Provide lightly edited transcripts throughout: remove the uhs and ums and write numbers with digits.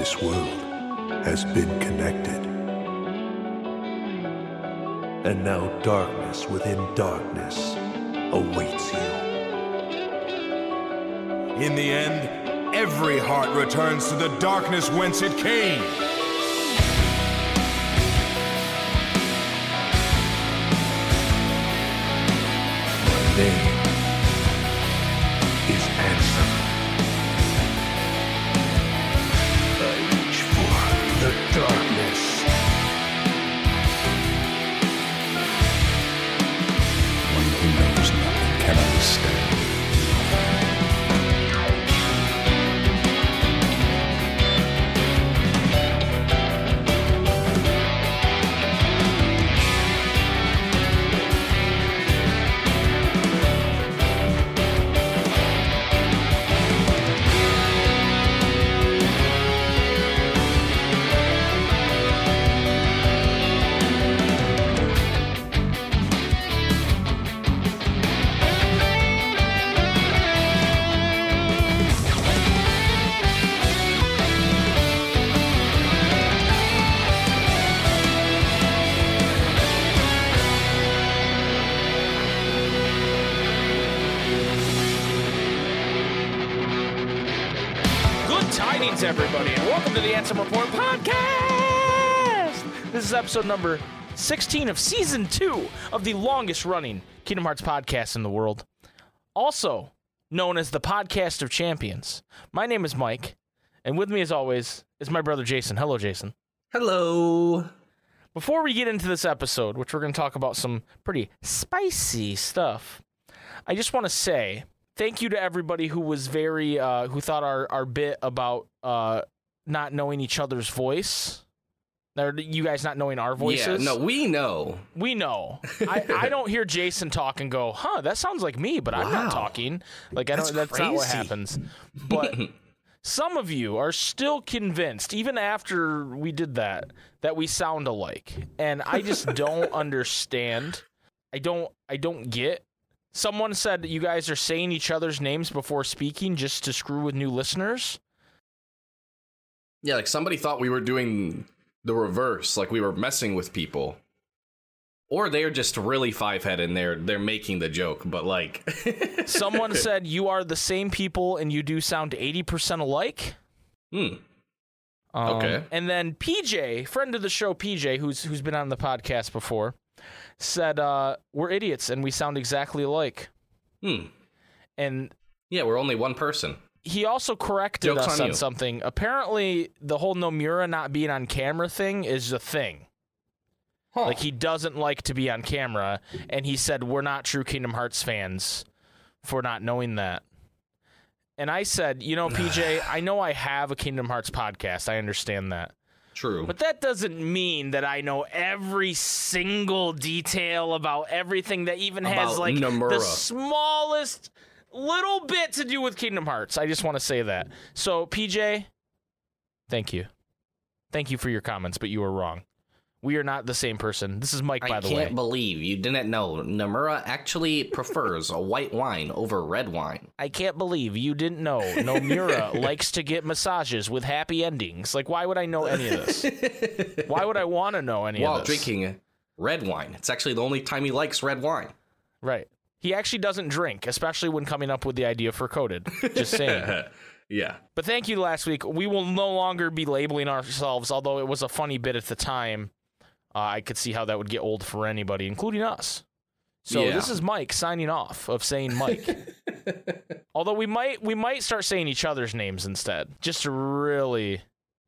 this world has been connected. And now darkness within darkness awaits you. In the end, every heart returns to the darkness whence it came. My name is Ansem. I reach for the darkness. One who knows nothing can understand. Everybody, and welcome to the Ansem Report podcast. This is episode number 16 of season 2 of the longest running Kingdom Hearts podcast in the world, also known as the Podcast of Champions. My name is Mike, and with me as always is my brother Jason. Hello, Jason. Hello. Before we get into this episode, which we're going to talk about some pretty spicy stuff, I just want to say thank you to everybody who was who thought our bit about not knowing each other's voice, or you guys not knowing our voices. Yeah, no, we know. We know. I don't hear Jason talk and go, huh, that sounds like me, but I'm not talking. Like, that's not what happens. But some of you are still convinced, even after we did that we sound alike. And I just don't understand. I don't get. Someone said that you guys are saying each other's names before speaking just to screw with new listeners. Yeah, like somebody thought we were doing the reverse, like we were messing with people. Or they're just really five-headed and they're making the joke, but like... Someone said you are the same people and you do sound 80% alike. Okay. And then PJ, friend of the show PJ, who's been on the podcast before, said we're idiots and we sound exactly alike. And yeah, we're only one person. He also corrected Joke's us on on you. something. Apparently, the whole Nomura not being on camera thing is a thing. Huh. Like, he doesn't like to be on camera, and he said we're not true Kingdom Hearts fans for not knowing that. And I said, you know, PJ, I know I have a Kingdom Hearts podcast. I understand that. True. But that doesn't mean that I know every single detail about everything that even has, About like, Nomura. the smallest little bit to do with Kingdom Hearts. I just want to say that. So, PJ, thank you. Thank you for your comments, but you were wrong. We are not the same person. This is Mike, by the way. I can't believe you didn't know Nomura actually prefers a white wine over red wine. I can't believe you didn't know Nomura likes to get massages with happy endings. Like, why would I know any of this? Why would I want to know any While of this? drinking red wine. It's actually the only time he likes red wine. Right. He actually doesn't drink, especially when coming up with the idea for Coded. Just saying. Yeah. But thank you last week. We will no longer be labeling ourselves, although it was a funny bit at the time. I could see how that would get old for anybody, including us. So Yeah. This is Mike signing off of saying Mike. Although we might start saying each other's names instead, just to really,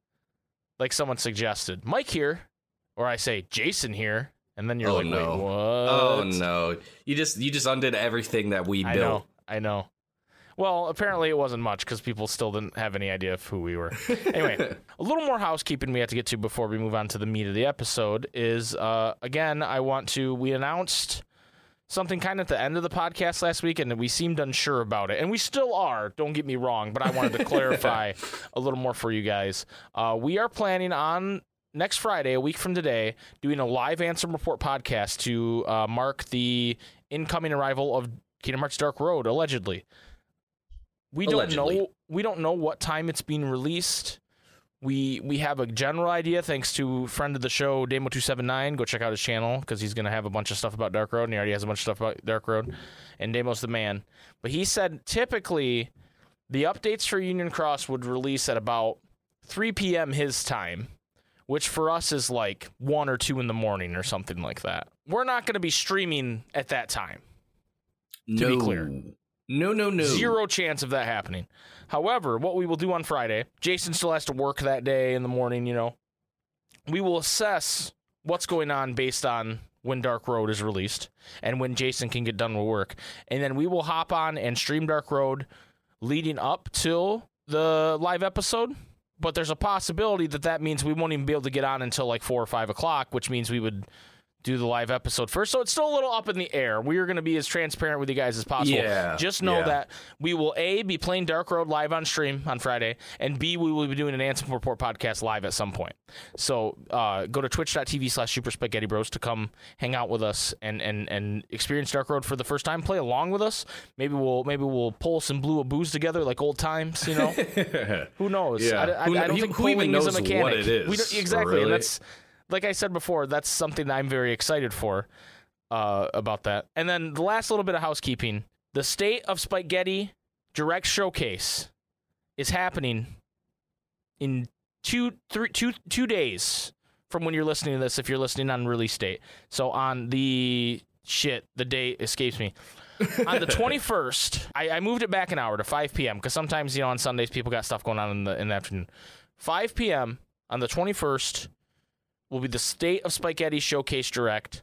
like someone suggested, Mike here, or I say Jason here, and then you're like, no. wait, what? Oh no. You just undid everything that we built. I know. Well, apparently it wasn't much because people still didn't have any idea of who we were. Anyway, a little more housekeeping we have to get to before we move on to the meat of the episode is, again, we announced something kind of at the end of the podcast last week, and we seemed unsure about it. And we still are, don't get me wrong, but I wanted to clarify a little more for you guys. We are planning on next Friday, a week from today, doing a live Ansem Report podcast to mark the incoming arrival of Kingdom Hearts Dark Road, allegedly. We don't know what time it's being released. We have a general idea, thanks to friend of the show, Damo279. Go check out his channel, because he's going to have a bunch of stuff about Dark Road, and he already has a bunch of stuff about Dark Road, and Damo's the man. But he said typically the updates for Union Cross would release at about 3 p.m. his time, which for us is like 1 or 2 in the morning or something like that. We're not going to be streaming at that time, to be clear. No. Zero chance of that happening. However, what we will do on Friday, Jason still has to work that day in the morning, we will assess what's going on based on when Dark Road is released and when Jason can get done with work. And then we will hop on and stream Dark Road leading up till the live episode. But there's a possibility that means we won't even be able to get on until like 4 or 5 o'clock, which means we would do the live episode first. So it's still a little up in the air. We are going to be as transparent with you guys as possible. Yeah, just know that we will, A, be playing Dark Road live on stream on Friday, and B, we will be doing an Anthem Report podcast live at some point. So go to twitch.tv/Super Spaghetti Bros to come hang out with us and experience Dark Road for the first time. Play along with us. Maybe we'll pull some Blue of Booze together like old times, Who knows? Yeah. I don't think who even polling is knows a mechanic. what it is? Exactly, really? and that's... Like I said before, that's something that I'm very excited for about that. And then the last little bit of housekeeping. The State of Spaghetti Direct Showcase is happening in two days from when you're listening to this, if you're listening on release date. So on the date escapes me. On the 21st, I moved it back an hour to 5 p.m. because sometimes, on Sundays, people got stuff going on in the afternoon. 5 p.m. on the 21st will be the State of Spaghetti Showcase Direct.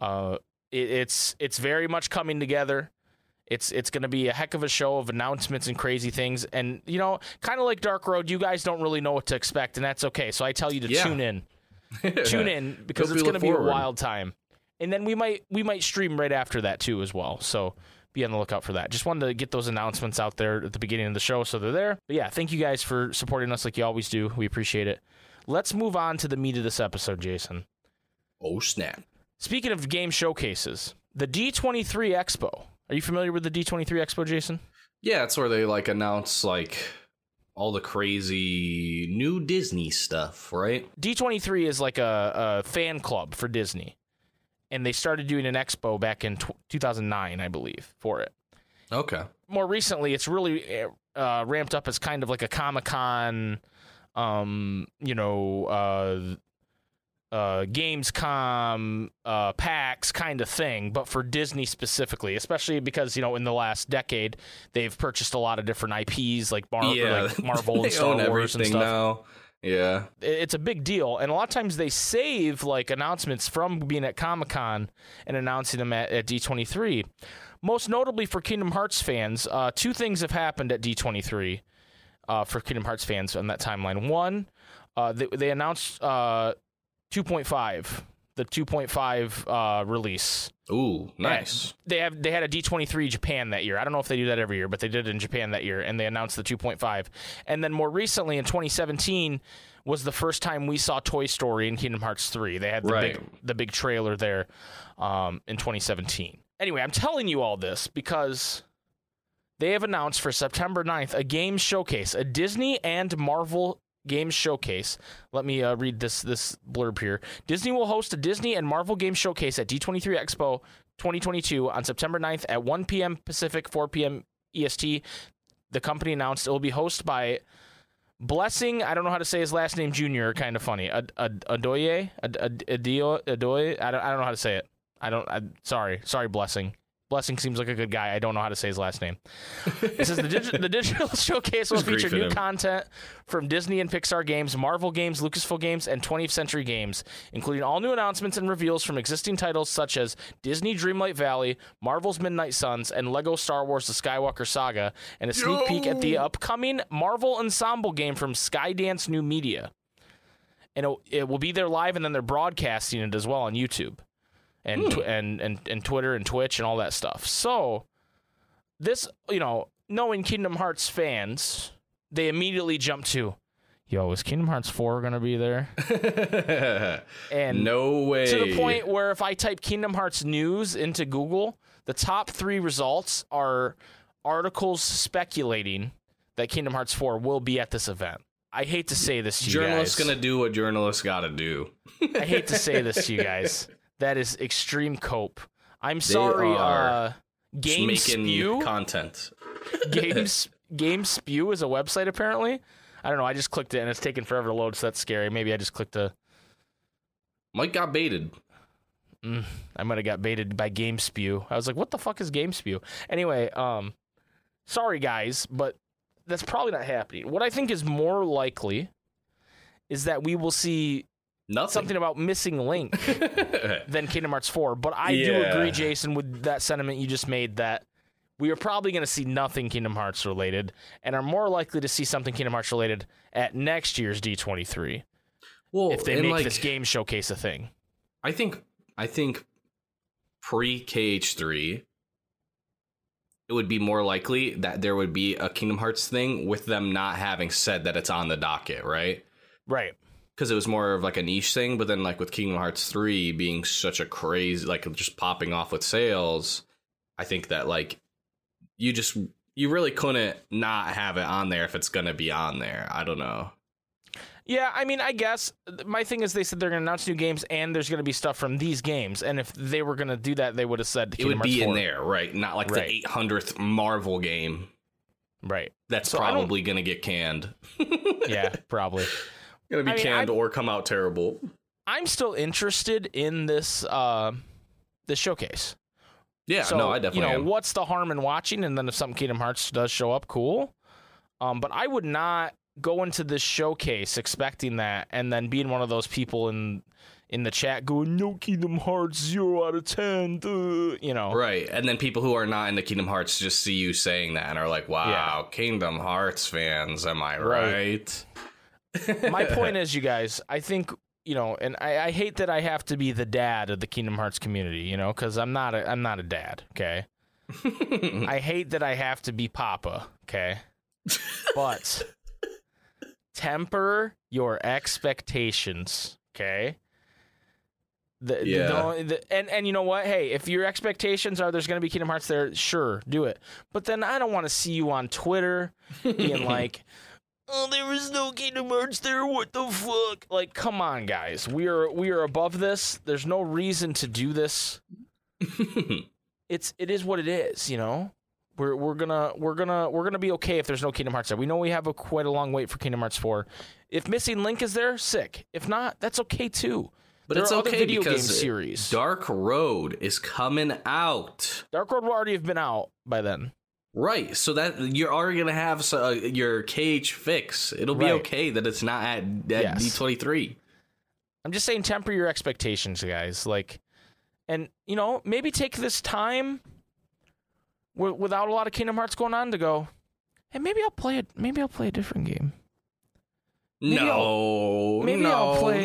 It's very much coming together. It's going to be a heck of a show of announcements and crazy things. And, kind of like Dark Road, you guys don't really know what to expect, and that's okay. So I tell you to tune in. Tune in, because it's going to be a wild time. And then we might stream right after that, too, as well. So be on the lookout for that. Just wanted to get those announcements out there at the beginning of the show so they're there. But, yeah, thank you guys for supporting us like you always do. We appreciate it. Let's move on to the meat of this episode, Jason. Oh, snap. Speaking of game showcases, the D23 Expo. Are you familiar with the D23 Expo, Jason? Yeah, it's where they announce all the crazy new Disney stuff, right? D23 is like a fan club for Disney. And they started doing an expo back in 2009, I believe, for it. Okay. More recently, it's really ramped up as kind of like a Comic-Con, Gamescom, PAX kind of thing, but for Disney specifically, especially because, in the last decade, they've purchased a lot of different IPs like Marvel and Star Wars and stuff. Now. Yeah. It's a big deal, and a lot of times they save announcements from being at Comic-Con and announcing them at D23. Most notably for Kingdom Hearts fans, 2 things have happened at D23 for Kingdom Hearts fans on that timeline. One, they announced 2.5, the 2.5 release. Ooh, nice. And they had a D23 Japan that year. I don't know if they do that every year, but they did it in Japan that year, and they announced the 2.5. And then more recently, in 2017, was the first time we saw Toy Story in Kingdom Hearts 3. They had the big trailer there in 2017. Anyway, I'm telling you all this because they have announced for September 9th a game showcase, a Disney and Marvel Games Showcase. Let me read this blurb here. Disney will host a Disney and Marvel Games Showcase at D23 Expo 2022 on September 9th at 1 p.m. Pacific, 4 p.m. EST. The company announced it will be hosted by Blessing. I don't know how to say his last name. Junior, kind of funny. Adoye. Adoye. I don't know how to say it. Sorry, Blessing. Blessing seems like a good guy. I don't know how to say his last name. It says the digital showcase will feature new content from Disney and Pixar games, Marvel games, Lucasfilm games, and 20th Century games, including all new announcements and reveals from existing titles such as Disney Dreamlight Valley, Marvel's Midnight Suns, and Lego Star Wars The Skywalker Saga, and a sneak peek at the upcoming Marvel Ensemble game from Skydance New Media. And it will be there live, and then they're broadcasting it as well on YouTube. And Twitter and Twitch and all that stuff. So this, knowing Kingdom Hearts fans, they immediately jump to, is Kingdom Hearts 4 going to be there? And no way. To the point where if I type Kingdom Hearts news into Google, the top 3 results are articles speculating that Kingdom Hearts 4 will be at this event. I hate to say this to you Journalists guys. gonna do what journalists gotta do. I hate to say this to you guys. That is extreme cope. I'm sorry, are Game making Spew. content. Game Spew is a website, apparently. I don't know. I just clicked it, and it's taking forever to load, so that's scary. Maybe I just clicked Mike got baited. I might have got baited by Game Spew. I was like, what the fuck is Game Spew? Anyway, sorry, guys, but that's probably not happening. What I think is more likely is that we will see Nothing. something about Missing Link than Kingdom Hearts 4. But I do agree, Jason, with that sentiment you just made, that we are probably going to see nothing Kingdom Hearts related and are more likely to see something Kingdom Hearts related at next year's D23 Well, if they make this game showcase a thing. I think pre-KH3, it would be more likely that there would be a Kingdom Hearts thing with them not having said that it's on the docket, right? Right. Because it was more of like a niche thing, but then like with Kingdom Hearts 3 being such a crazy, like just popping off with sales, I think that like you really couldn't not have it on there if it's going to be on there. I don't know. Yeah, I mean, I guess my thing is they said they're going to announce new games and there's going to be stuff from these games. And if they were going to do that, they would have said it would be 4. in there, right? Not like Right. the 800th Marvel game. Right. That's So probably going to get canned. Yeah, probably. Going to be I mean, canned or come out terrible. I'm still interested in this this showcase. Yeah, So, no, I definitely am. what's the harm in watching? And then if something Kingdom Hearts does show up, cool. But I would not go into this showcase expecting that and then being one of those people in the chat going, no Kingdom Hearts, 0 out of 10, you know. Right, and then people who are not into Kingdom Hearts just see you saying that and are like, wow, Kingdom Hearts fans, am I right? My point is, you guys, I think, you know, and I hate that I have to be the dad of the Kingdom Hearts community, you know, because I'm not a dad, okay? I hate that I have to be Papa, okay? But temper your expectations, okay? And you know what? Hey, if your expectations are there's going to be Kingdom Hearts there, sure, do it. But then I don't want to see you on Twitter being like, oh, there was no Kingdom Hearts there. What the fuck? Like, come on, guys. We are above this. There's no reason to do this. It is what it is, you know. We're gonna be okay if there's no Kingdom Hearts there. We know we have quite a long wait for Kingdom Hearts 4. If Missing Link is there, sick. If not, that's okay too. But there it's are other okay video game because series. Dark Road is coming out. Dark Road will already have been out by then. Right, so that you're already gonna have your KH fix. It'll be okay that it's not at D23. I'm just saying, temper your expectations, guys. Like, and you know, maybe take this time without a lot of Kingdom Hearts going on to go, hey, maybe I'll play it. Maybe I'll play a different game. Maybe I'll play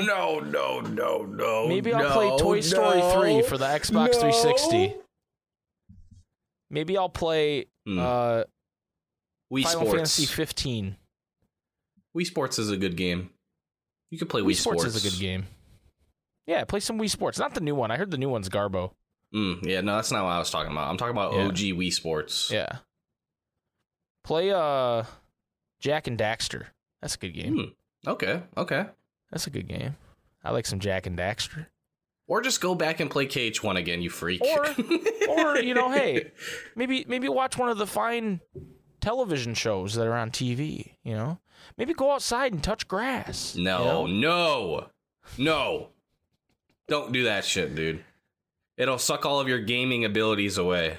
Toy Story 3 for the Xbox 360. Maybe I'll play Wii Final Sports. Fantasy 15. Wii Sports is a good game. You could play Wii Sports is a good game. Yeah, play some Wii Sports. Not the new one. I heard the new one's Garbo. Yeah, no, that's not what I was talking about. I'm talking about OG Wii Sports. Yeah. Play Jack and Daxter. That's a good game. Okay. That's a good game. I like some Jack and Daxter. Or just go back and play KH1 again, you freak. Or you know, hey, maybe watch one of the fine television shows that are on TV, you know? Maybe go outside and touch grass. No. Don't do that shit, dude. It'll suck all of your gaming abilities away.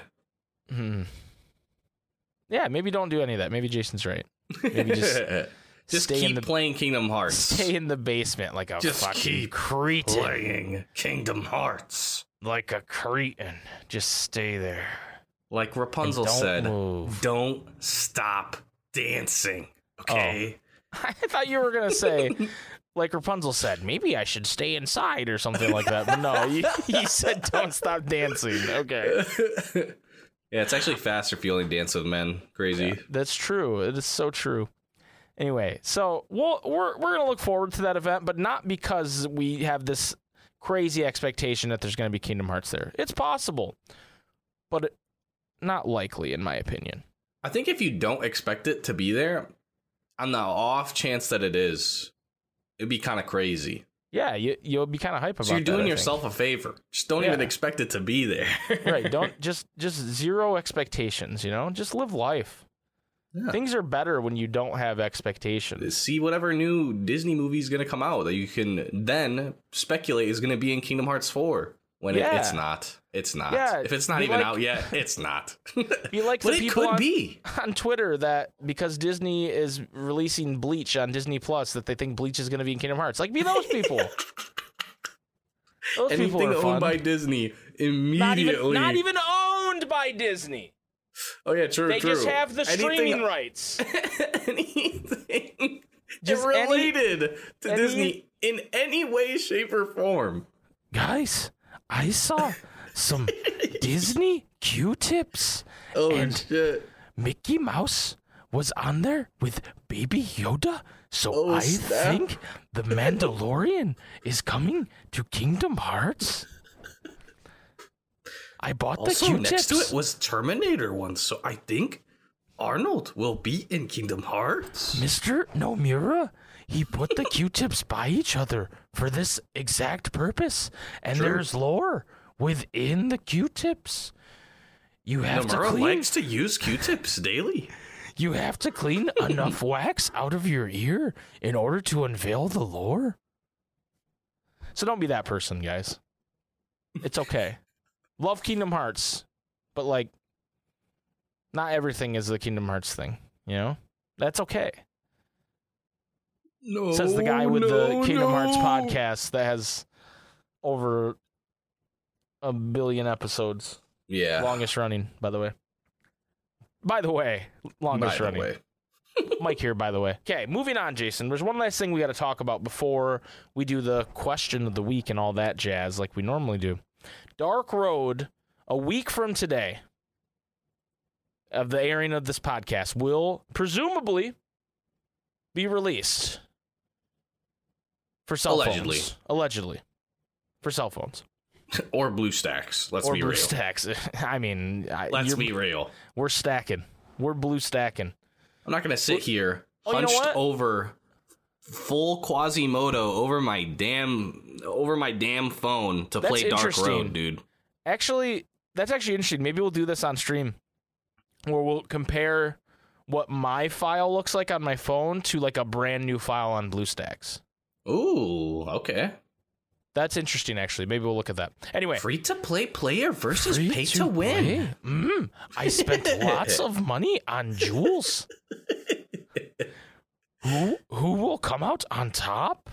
Yeah, maybe don't do any of that. Maybe Jason's right. Maybe just keep playing Kingdom Hearts. Stay in the basement like a fucking keep cretin. playing Kingdom Hearts. Like a cretin. Just stay there. Like Rapunzel And don't said, move. don't stop dancing, okay? I thought you were going to say, like Rapunzel said, maybe I should stay inside or something like that. But no, he said don't stop dancing. Okay. Yeah, it's actually faster feeling Dance with Men. Crazy. Yeah, that's true. It is so true. Anyway, so we're going to look forward to that event, but not because we have this crazy expectation that there's going to be Kingdom Hearts there. It's possible, but not likely, in my opinion. I think if you don't expect it to be there, on the off chance that it is, it'd be kind of crazy. Yeah, you'll be kind of hype about it. So you're doing yourself a favor. Just don't even expect it to be there. Right. Don't just zero expectations, just live life. Yeah. Things are better when you don't have expectations. See whatever new Disney movie is going to come out that you can then speculate is going to be in Kingdom Hearts 4. When it's not. It's not. Yeah, if it's not even out yet, it's not. You like the people on Twitter that because Disney is releasing Bleach on Disney Plus that they think Bleach is going to be in Kingdom Hearts. Like, be those people. Those Anything people are fun. Owned by Disney immediately. Not even owned by Disney. Oh, yeah, true, They just have the streaming rights. Anything related to Disney in any way, shape, or form. Guys, I saw some Disney Q-tips. Oh, and shit. Mickey Mouse was on there with Baby Yoda. So think the Mandalorian is coming to Kingdom Hearts. I bought the Q-tips. Next to it was Terminator one, so I think Arnold will be in Kingdom Hearts. Mr. Nomura, he put the Q-tips by each other for this exact purpose. And there's lore within the Q-tips. You have Nomura to likes to use Q-tips daily. You have to clean enough wax out of your ear in order to unveil the lore. So don't be that person, guys. It's okay. Love Kingdom Hearts, but not everything is the Kingdom Hearts thing, That's okay. No, says the guy with the Kingdom Hearts podcast that has over 1 billion episodes. Yeah. Longest running, by the way. Longest running. Mike here, by the way. Okay, moving on, Jason. There's one last thing we got to talk about before we do the question of the week and all that jazz like we normally do. Dark Road, a week from today of the airing of this podcast, will presumably be released for cell phones. Allegedly. For cell phones. Or BlueStacks. Let's be real. Or BlueStacks. I mean... Let's be real. We're stacking. We're blue stacking. I'm not going to sit here hunched over full Quasimodo over my damn phone to play Dark Road, dude. Actually, that's actually interesting. Maybe we'll do this on stream where we'll compare what my file looks like on my phone to a brand new file on BlueStacks. Ooh, okay. That's interesting, actually. Maybe we'll look at that. Anyway. Free-to-play player versus pay-to-win. I spent lots of money on jewels. Who will come out on top?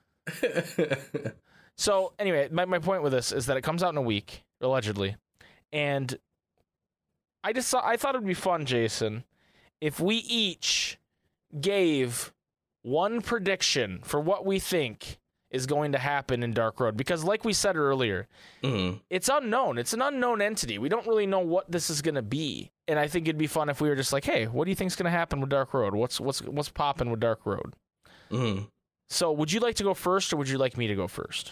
So, anyway, my point with this is that it comes out in a week, allegedly. And I thought it would be fun, Jason, if we each gave one prediction for what we think is going to happen in Dark Road. Because like we said earlier, it's unknown. It's an unknown entity. We don't really know what this is going to be. And I think it'd be fun if we were just like, hey, what do you think is going to happen with Dark Road? What's popping with Dark Road? So would you like to go first or would you like me to go first?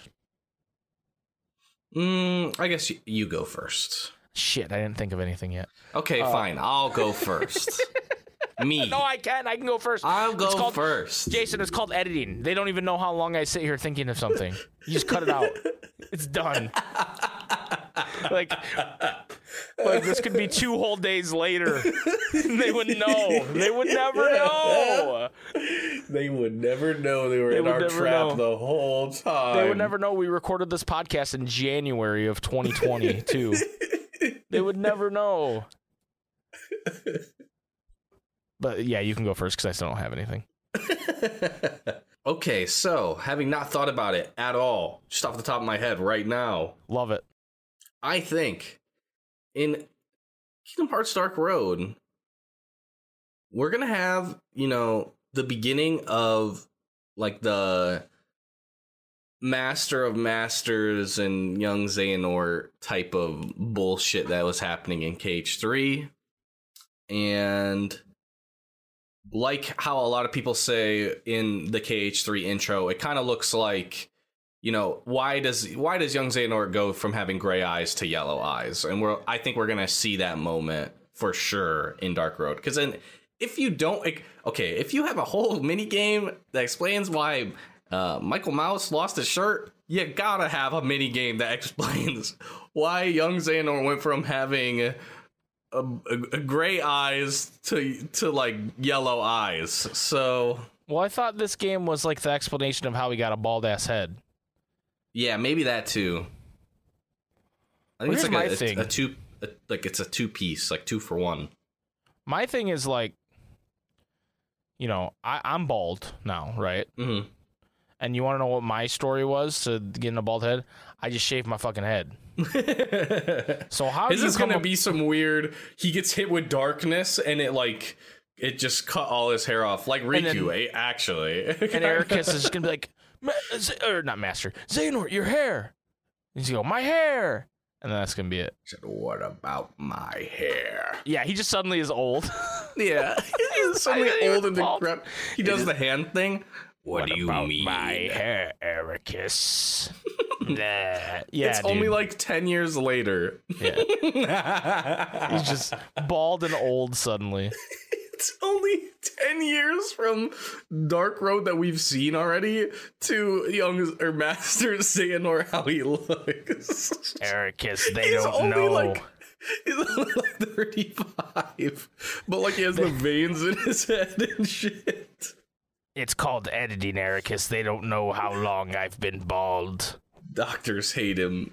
I guess you go first. Shit, I didn't think of anything yet. Okay, fine. I'll go first. Me. No, I can. I can go first. I'll go first. Jason, it's called editing. They don't even know how long I sit here thinking of something. You just cut it out. It's done. Like this could be 2 whole days later. They would know. They would never know. They would never know they were in our trap the whole time. They would never know we recorded this podcast in January of 2022. They would never know. But yeah, you can go first because I still don't have anything. Okay, so having not thought about it at all, just off the top of my head right now. Love it. I think in Kingdom Hearts Dark Road, we're going to have, the beginning of the Master of Masters and young Xehanort type of bullshit that was happening in KH3. And like how a lot of people say in the KH3 intro, it kind of looks like, why does young Xehanort go from having gray eyes to yellow eyes? And I think we're going to see that moment for sure in Dark Road. Because then if you don't, if you have a whole mini game that explains why Michael Mouse lost his shirt, you gotta have a mini game that explains why young Xehanort went from having a gray eyes to like yellow eyes. So, well, I thought this game was like the explanation of how he got a bald ass head. Yeah, maybe that too. I think Here's it's my like thing. it's a 2-piece, like 2 for 1. My thing is like, you know, I'm bald now, right? Mm-hmm. And you want to know what my story was to getting a bald head? I just shaved my fucking head. So how His do you is gonna be some weird. He gets hit with darkness, and it just cut all his hair off, like Riku, actually. And Ericus is just gonna be like, not Master Xehanort, your hair. And he's gonna go, my hair, and then that's gonna be it. What about my hair? Yeah, he just suddenly is old. Yeah, he's suddenly old and bald. decrepit. He does the hand thing. What do you about mean? my hair, Ericus? Nah. Yeah, It's dude. only like 10 years later. Yeah. He's just bald and old suddenly. It's only 10 years from Dark Road that we've seen already to young or Master Xehanort how he looks. Ericus, they He's don't only know. He's only like 35, but like he has the veins in his head and shit. It's called editing, Ericus. They don't know how long I've been bald. Doctors hate him.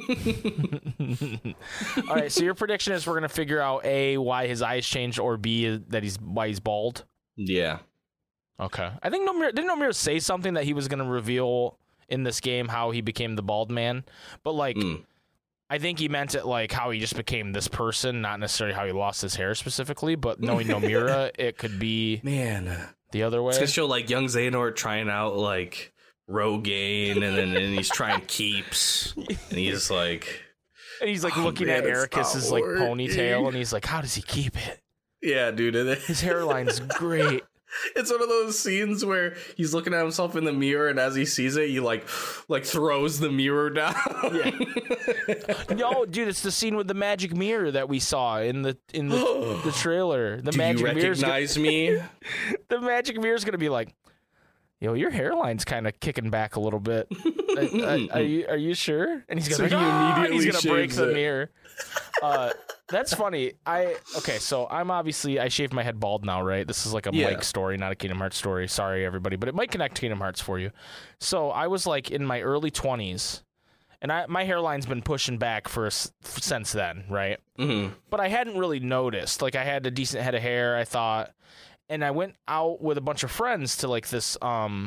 All right, so your prediction is we're gonna figure out A, why his eyes changed, or B, that why he's bald. Yeah. Okay. I think didn't Nomura say something that he was gonna reveal in this game how he became the bald man? But like I think he meant it like how he just became this person, not necessarily how he lost his hair specifically, but knowing Nomura, it could be the other way. It's gonna show like young Xehanort trying out like Rogaine, and then he's trying keeps, and he's like, looking at Ericus's like ponytail, and he's like, how does he keep it? Yeah, dude. His hairline's great. It's one of those scenes where he's looking at himself in the mirror, and as he sees it, he like throws the mirror down. Yeah. No, dude, it's the scene with the magic mirror that we saw in the trailer. The Do magic you recognize me? The magic mirror's gonna be like, yo, your hairline's kind of kicking back a little bit. Are you sure? And he's gonna immediately break shaves the it. mirror. That's funny. So I shaved my head bald now, right? This is like a Mike story, not a Kingdom Hearts story. Sorry, everybody, but it might connect to Kingdom Hearts for you. So I was like in my early 20s, and my hairline's been pushing back since then, right? Mm-hmm. But I hadn't really noticed. Like I had a decent head of hair, I thought, and I went out with a bunch of friends to like this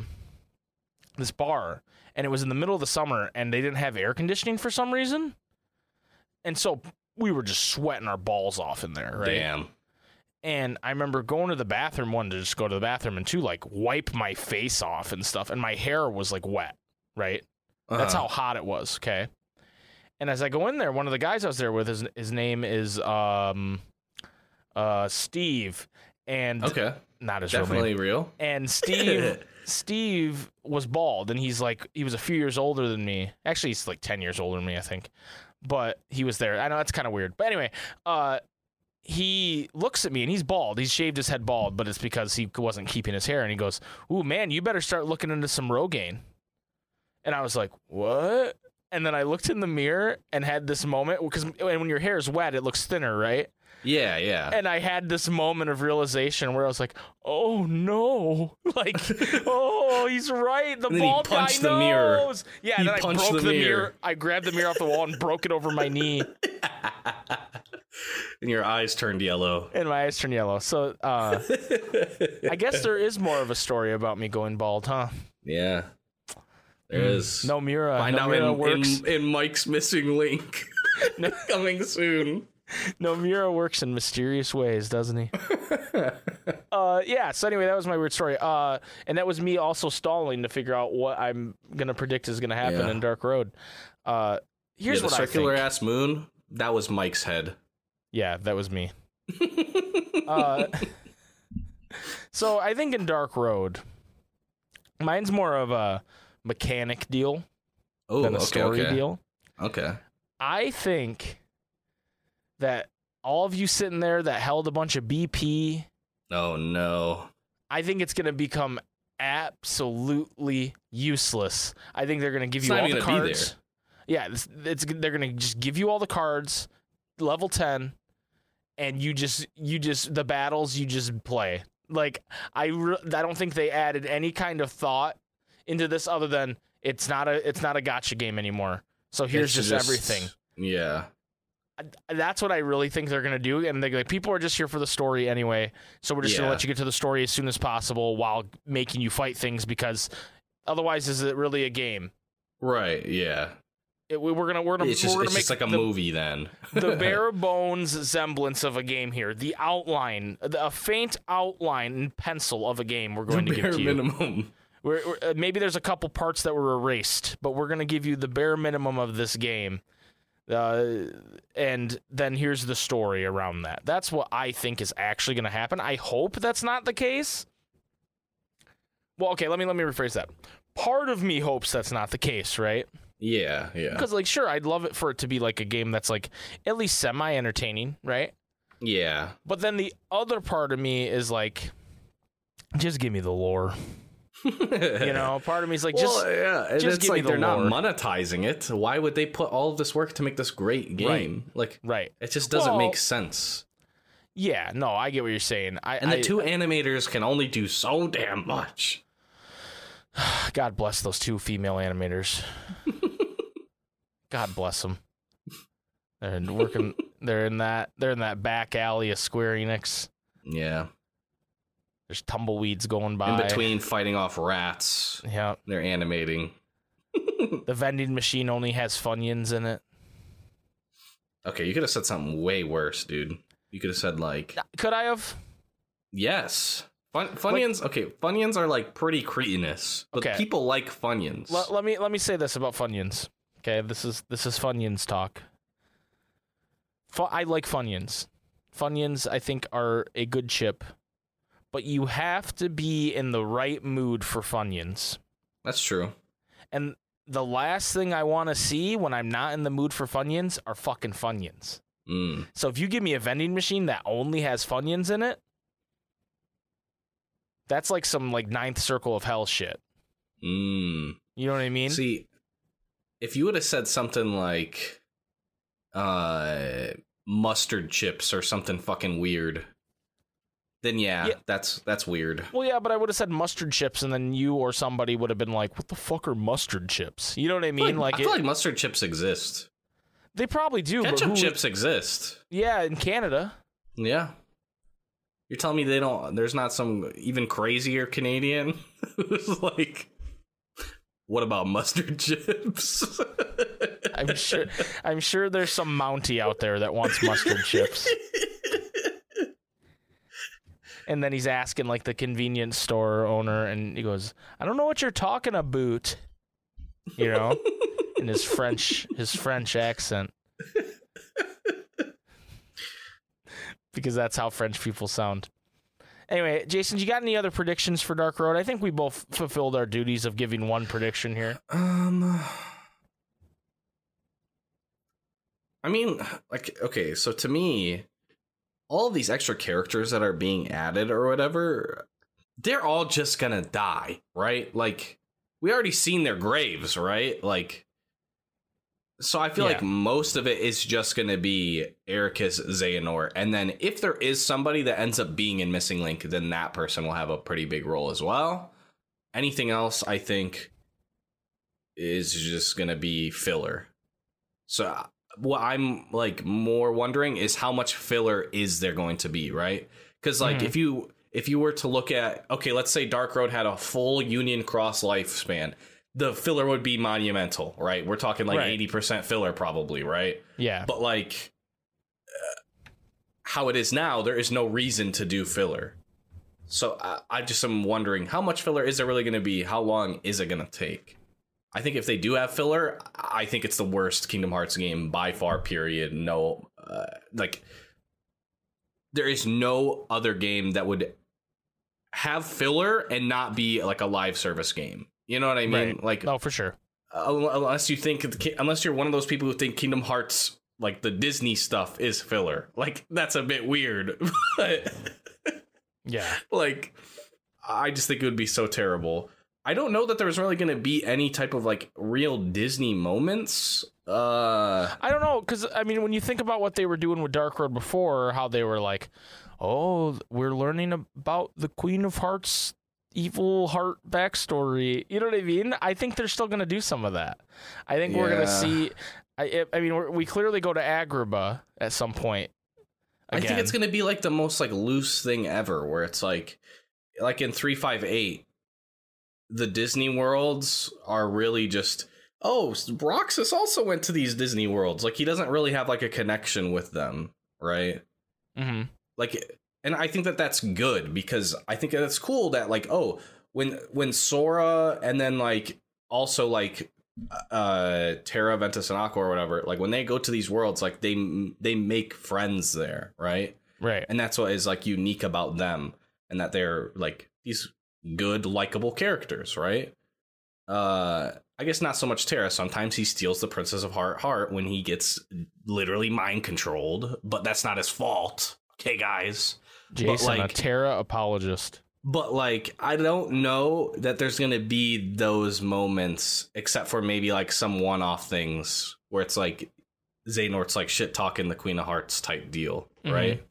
bar, and it was in the middle of the summer, and they didn't have air conditioning for some reason, and so we were just sweating our balls off in there, right? Damn. And I remember going to the bathroom, one, to just go to the bathroom, and two, like wipe my face off and stuff, and my hair was like wet, right? That's how hot it was, okay? And as I go in there, one of the guys I was there with, his name is Steve, and not his definitely real name. real. And Steve was bald, and he was a few years older than me. Actually, he's like 10 years older than me, I think. But he was there. I know that's kind of weird. But anyway, he looks at me, and he's bald. He's shaved his head bald, but it's because he wasn't keeping his hair. And he goes, "Ooh, man, you better start looking into some Rogaine." And I was like, "What?" And then I looked in the mirror and had this moment, because when your hair is wet, it looks thinner, right? Yeah, yeah. And I had this moment of realization where I was like, "Oh no!" Like, "Oh, he's right. The bald guy knows." The mirror. Yeah, and then I broke the mirror. I grabbed the mirror off the wall and broke it over my knee. And your eyes turned yellow. And my eyes turned yellow. So, I guess there is more of a story about me going bald, huh? Yeah, there is. Nomura. Find Nomura out works in Mike's missing link. Coming soon. Nomura works in mysterious ways, doesn't he? Yeah, so anyway, that was my weird story. And that was me also stalling to figure out what I'm going to predict is going to happen in Dark Road. Here's what I think. The circular ass moon, that was Mike's head. Yeah, that was me. So I think in Dark Road, mine's more of a mechanic deal than a story deal. Okay. I think that all of you sitting there that held a bunch of BP Oh no. I think it's going to become absolutely useless. I think they're going to give It's you not all even the gonna be cards. Yeah, they're going to just give you all the cards, level 10, and you just the battles you just play. Like I don't think they added any kind of thought into this other than it's not a gacha game anymore. So here's just everything. Yeah. That's what I really think they're going to do. And they're like, people are just here for the story anyway. So we're just going to let you get to the story as soon as possible while making you fight things, because otherwise, is it really a game? Right. Yeah. We're gonna It's make just like a movie then. The bare bones semblance of a game here. The outline, a faint outline in pencil of a game we're going to give to you. Minimum. Maybe there's a couple parts that were erased, but we're going to give you the bare minimum of this game. And then here's the story around that. That's what I think is actually going to happen. I hope that's not the case. Well, okay, let me rephrase that. Part of me hopes that's not the case, right? Yeah. Because, like, sure, I'd love it for it to be like a game that's like at least semi-entertaining, right? Yeah. But then the other part of me is like, just give me the lore. Part of me is like, just and just it's give me like the they're not lore. monetizing it. Why would they put all of this work to make this great game? Right. It just doesn't make sense. Yeah, no, I get what you're saying. The two animators can only do so damn much. God bless those two female animators. God bless them. They're working. They're in that back alley of Square Enix. Yeah. There's tumbleweeds going by. In between fighting off rats. Yeah. They're animating. The vending machine only has Funyuns in it. Okay, you could have said something way worse, dude. You could have said like. Could I have? Yes. Funyuns. Okay, Funyuns are like pretty cretinous, but people like Funyuns. Let me say this about Funyuns. Okay, this is Funyuns talk. I like Funyuns. Funyuns, I think, are a good chip, but you have to be in the right mood for Funyuns. That's true. And the last thing I want to see when I'm not in the mood for Funyuns are fucking Funyuns. So if you give me a vending machine that only has Funyuns in it, that's like some like ninth circle of hell shit. You know what I mean? See, if you would have said something like mustard chips or something fucking weird, then yeah. That's weird. Well, yeah, but I would have said mustard chips, and then you or somebody would have been like, "What the fuck are mustard chips?" You know what I mean? I feel like mustard chips exist. They probably do. Ketchup chips exist. Yeah, in Canada. Yeah. You're telling me there's not some even crazier Canadian who's like, what about mustard chips? I'm sure there's some Mountie out there that wants mustard chips. And then he's asking like the convenience store owner, and he goes, "I don't know what you're talking about," in his French accent. Because that's how French people sound. Anyway, Jason, you got any other predictions for Dark Road? I think we both fulfilled our duties of giving one prediction here. I mean, like, okay, so to me, all of these extra characters that are being added or whatever, they're all just gonna die, right? Like, we already seen their graves, right? Like, so I feel like most of it is just going to be Ericus Xehanort. And then if there is somebody that ends up being in Missing Link, then that person will have a pretty big role as well. Anything else, I think, is just going to be filler. So what I'm like more wondering is how much filler is there going to be, right? Because like if you were to look at, okay, let's say Dark Road had a full Union Cross lifespan. The filler would be monumental, right? We're talking like 80% filler probably, right? Yeah. But like how it is now, there is no reason to do filler. So I just am wondering, how much filler is there really going to be? How long is it going to take? I think if they do have filler, I think it's the worst Kingdom Hearts game by far, period. No, there is no other game that would have filler and not be like a live service game. You know what I mean? Right. Like, no, for sure. Unless you're one of those people who think Kingdom Hearts, like the Disney stuff, is filler. Like, that's a bit weird. Yeah. Like, I just think it would be so terrible. I don't know that there's really going to be any type of like real Disney moments. I don't know, because I mean, when you think about what they were doing with Dark Road before, how they were like, oh, we're learning about the Queen of Hearts evil heart backstory. You know what I mean? I think they're still going to do some of that. I think we're going to see. I mean, we clearly go to Agrabah at some point. Again. I think it's going to be like the most like loose thing ever, where it's like in 358, the Disney worlds are really just, oh, Roxas also went to these Disney worlds. Like, he doesn't really have like a connection with them, right? Mm-hmm. Like, and I think that that's good, because I think that's cool that like, oh, when Sora and then like also like Terra, Ventus, and Aqua or whatever, like when they go to these worlds, like they make friends there, right? Right. And that's what is like unique about them, and that they're like these good, likable characters, right? I guess not so much Terra. Sometimes he steals the Princess of Heart when he gets literally mind controlled, but that's not his fault. Okay, guys. Jason, but, like, a Terra apologist. But like, I don't know that there's going to be those moments, except for maybe like some one-off things where it's like Xehanort's like shit talking the Queen of Hearts type deal, right?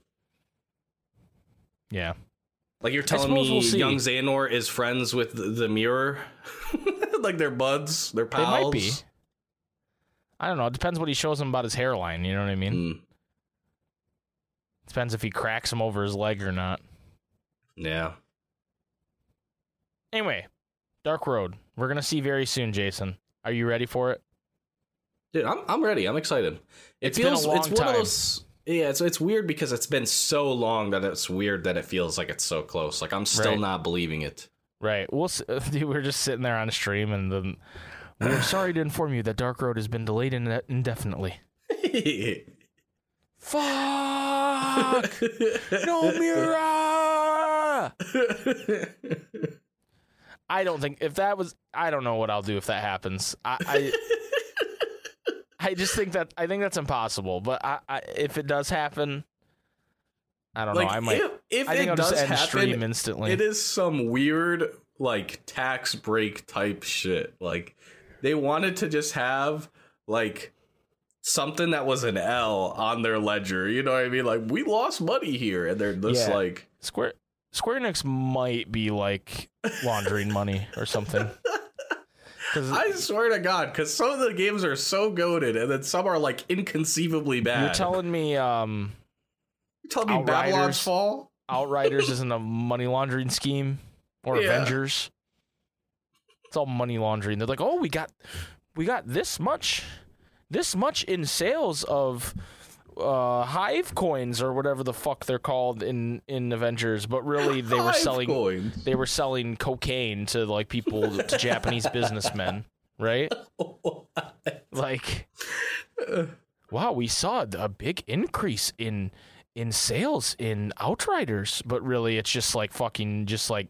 Yeah. Like, you're telling me young Xehanort is friends with the mirror? Like, they're buds? They're pals? They might be. I don't know. It depends what he shows him about his hairline. You know what I mean? Depends if he cracks him over his leg or not. Yeah. Anyway, Dark Road. We're going to see very soon, Jason. Are you ready for it? Dude, I'm ready. I'm excited. It's been a long time. One of those, yeah, it's weird because it's been so long that it's weird that it feels like it's so close. Like, I'm still not believing it. Right. We're just sitting there on a stream, and then we're sorry to inform you that Dark Road has been delayed indefinitely. Fuck! No Mira! I don't think if that was. I don't know what I'll do if that happens. I just think I think that's impossible. But if it does happen, I don't know. I might. If I think it I'll does just end happen, stream instantly. It is some weird like tax break type shit. Like, they wanted to just have like something that was an L on their ledger. You know what I mean? Like, we lost money here, and they're just like Square Enix might be like laundering money or something. I swear to God, because some of the games are so goated, and then some are like inconceivably bad. You're telling me, Babylon's Fall? Outriders isn't a money laundering scheme, or Avengers. It's all money laundering. They're like, oh, we got this much in sales of Hive coins or whatever the fuck they're called in Avengers, but really they were selling cocaine to like people, to Japanese businessmen, right? Like, wow, we saw a big increase in sales in Outriders, but really it's just like fucking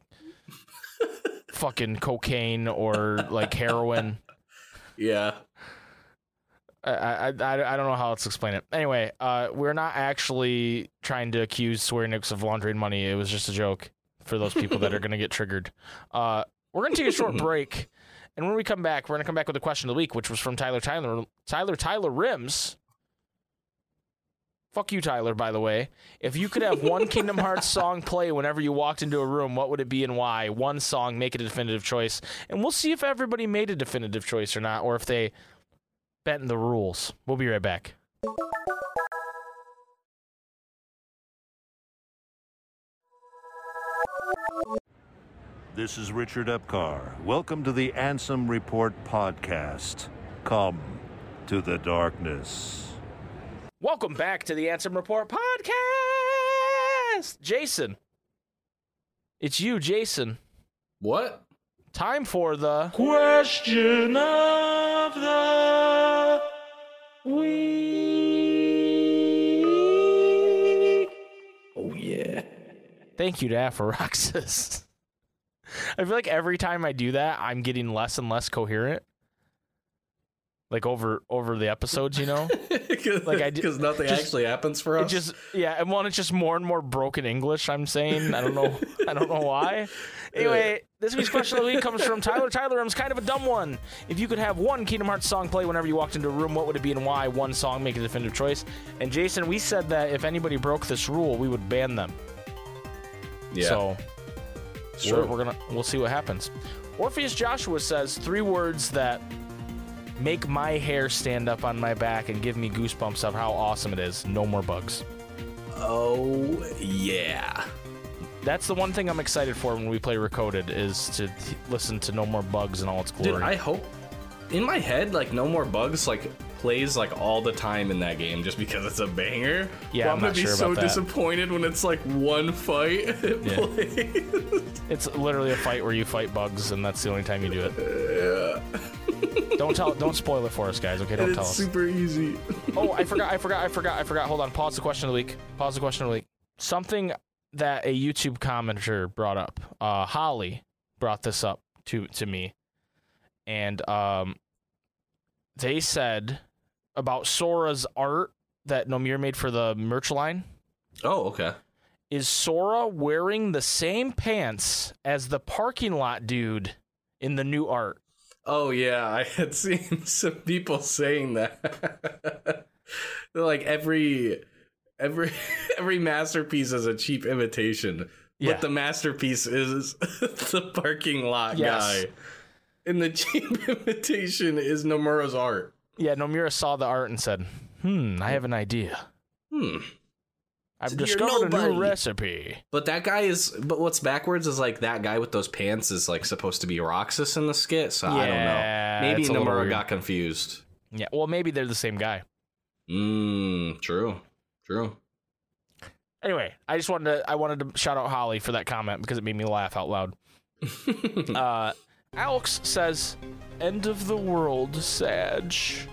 cocaine or like heroin. Yeah. I don't know how else to explain it. Anyway, we're not actually trying to accuse Square Enix of laundering money. It was just a joke for those people that are going to get triggered. We're going to take a short break, and when we come back, we're going to come back with the question of the week, which was from Tyler Rims. Fuck you, Tyler, by the way. If you could have one Kingdom Hearts song play whenever you walked into a room, what would it be and why? One song, make it a definitive choice. And we'll see if everybody made a definitive choice or not, or if they bent the rules. We'll be right back. This is Richard Epcar. Welcome to the Ansem Report podcast. Come to the darkness. Welcome back to the Ansem Report podcast. Jason. It's you, Jason. What? Time for the question of the week. Oh, yeah. Thank you to Apharoxis. I feel like every time I do that, I'm getting less and less coherent. Like over the episodes, you know? Because nothing actually happens for us. And it's just more and more broken English. I'm saying I don't know why. Anyway, this week's question of the week comes from Tyler. Tyler, it's kind of a dumb one. If you could have one Kingdom Hearts song play whenever you walked into a room, what would it be and why? One song, make a definitive choice. And Jason, we said that if anybody broke this rule, we would ban them. Yeah. So we'll see what happens. Orpheus Joshua says 3 words that make my hair stand up on my back and give me goosebumps of how awesome it is. No more bugs. Oh yeah. That's the one thing I'm excited for when we play Recoded, is to listen to No More Bugs in all its glory. Dude, I hope in my head, like, No More Bugs, like, plays like all the time in that game just because it's a banger. Yeah, but I'm not sure about that. I'm gonna be so disappointed when it's like one fight plays. It's literally a fight where you fight bugs, and that's the only time you do it. Yeah. Don't spoil it for us, guys. Okay, don't tell us. It's super easy. Oh, I forgot. Hold on. Pause the question of the week. Something that a YouTube commenter brought up. Holly brought this up to me, and they said about Sora's art that Nomura made for the merch line. Oh, okay. Is Sora wearing the same pants as the parking lot dude in the new art? Oh yeah, I had seen some people saying that. They're like every masterpiece is a cheap imitation, but the masterpiece is the parking lot guy, and the cheap imitation is Nomura's art. Yeah, Nomura saw the art and said, I have an idea. I've discovered a new recipe. But but what's backwards is like that guy with those pants is like supposed to be Roxas in the skit, so I don't know. Maybe Nomura got confused. Yeah, well, maybe they're the same guy. True. Anyway, I wanted to shout out Holly for that comment because it made me laugh out loud. Alex says, "End of the world, Sag."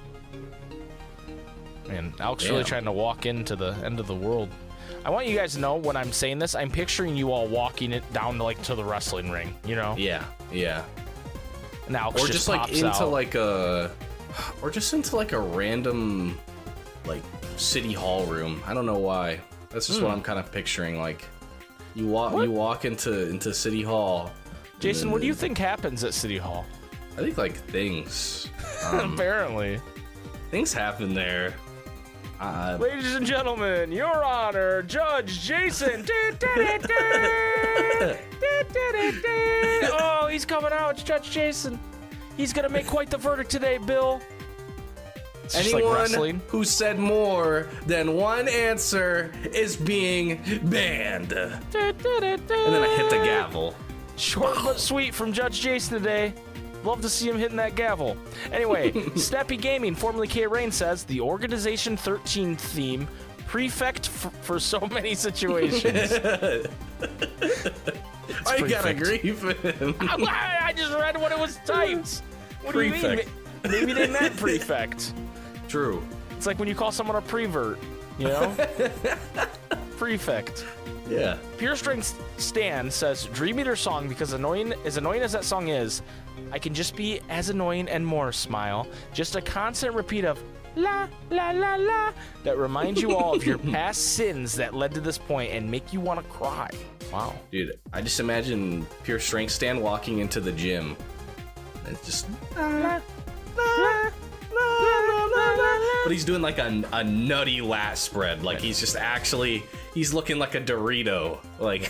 Man, Alex really trying to walk into the end of the world. I want you guys to know when I'm saying this, I'm picturing you all walking it down to the wrestling ring, you know? Yeah. And Alex or just like into out. Or just into like a random like city hall room. I don't know why. That's just what I'm kind of picturing. Like you walk into City Hall. Jason, what do you think happens at City Hall? I think like things. Apparently, things happen there. Ladies and gentlemen, Your Honor, Judge Jason. Oh, he's coming out. It's Judge Jason. He's gonna make quite the verdict today, Bill. Anyone who said more than one answer is being banned. And then I hit the gavel. Short but sweet from Judge Jason today. Love to see him hitting that gavel. Anyway, Snappy Gaming, formerly K Rain, says the Organization 13 theme, prefect for so many situations. I gotta agree with him. I just read what it was typed. What prefect. do you mean? Maybe they meant prefect. True. It's like when you call someone a prevert, you know? Prefect. Yeah. Pure Strength Stan says, Dream Eater song, because annoying as that song is, I can just be as annoying and more, smile. Just a constant repeat of la, la, la, la, that reminds you all of your past sins that led to this point and make you want to cry. Wow. Dude, I just imagine Pure Strength Stan walking into the gym. And it's just... la, la, but he's doing like a nutty lat spread. Like he's just actually, he's looking like a Dorito. Like...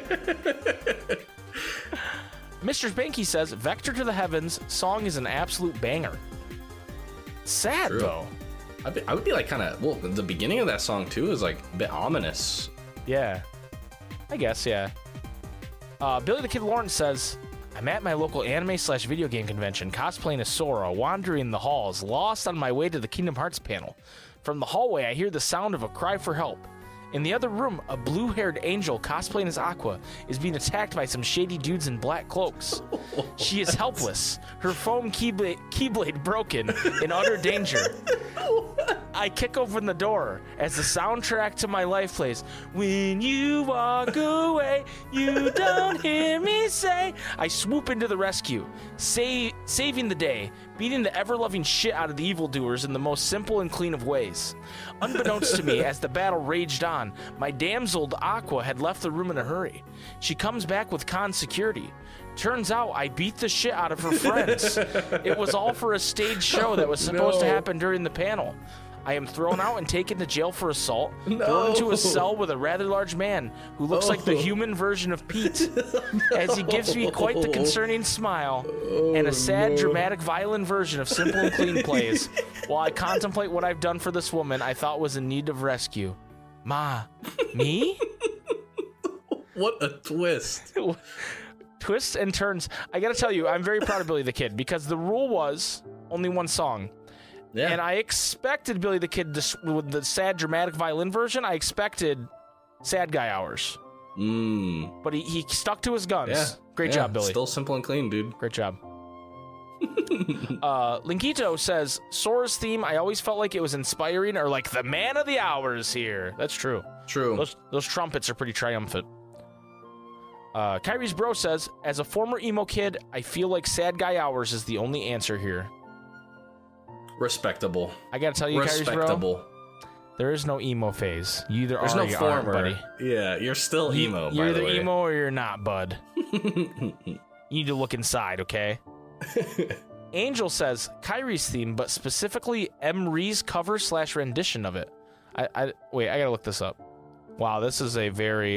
Mr. Spanky says, Vector to the Heavens song is an absolute banger. Sad, though. I would be like kind of, well, the beginning of that song, too, is like a bit ominous. Yeah. I guess, yeah. Billy the Kid Lawrence says, I'm at my local anime/video game convention, cosplaying as Sora, wandering the halls, lost on my way to the Kingdom Hearts panel. From the hallway, I hear the sound of a cry for help. In the other room, a blue-haired angel cosplaying as Aqua is being attacked by some shady dudes in black cloaks. She is helpless, her foam keyblade broken, in utter danger. I kick open the door as the soundtrack to my life plays. When you walk away, You don't hear me say. I swoop into the rescue, saving the day, beating the ever-loving shit out of the evildoers in the most simple and clean of ways. Unbeknownst to me, as the battle raged on, my damsel Aqua had left the room in a hurry. She comes back with con security. Turns out I beat the shit out of her friends. It was all for a stage show that was supposed to happen during the panel. I am thrown out and taken to jail for assault, thrown into a cell with a rather large man who looks like the human version of Pete, as he gives me quite the concerning smile and a sad, dramatic violin version of Simple and Clean plays. While I contemplate what I've done for this woman I thought was in need of rescue. Ma, me? What a twist. Twists and turns. I gotta tell you, I'm very proud of Billy the Kid because the rule was only one song. Yeah. And I expected Billy the Kid with the sad, dramatic violin version. I expected Sad Guy Hours. But he stuck to his guns. Yeah. Great job, Billy. Still Simple and Clean, dude. Great job. Linkito says, Sora's theme, I always felt like it was inspiring or like the man of the hours here. That's true. True. Those trumpets are pretty triumphant. Kyrie's bro says, as a former emo kid, I feel like Sad Guy Hours is the only answer here. Respectable. I gotta tell you, Kyrie's bro, there is no emo phase. You either There's are no or you former. aren't, buddy. Yeah, you're still emo, You're by the either way. emo or you're not, bud. You need to look inside, okay? Angel says, Kyrie's theme, but specifically Emree's cover / rendition of it. Wait, I gotta look this up. Wow, this is a very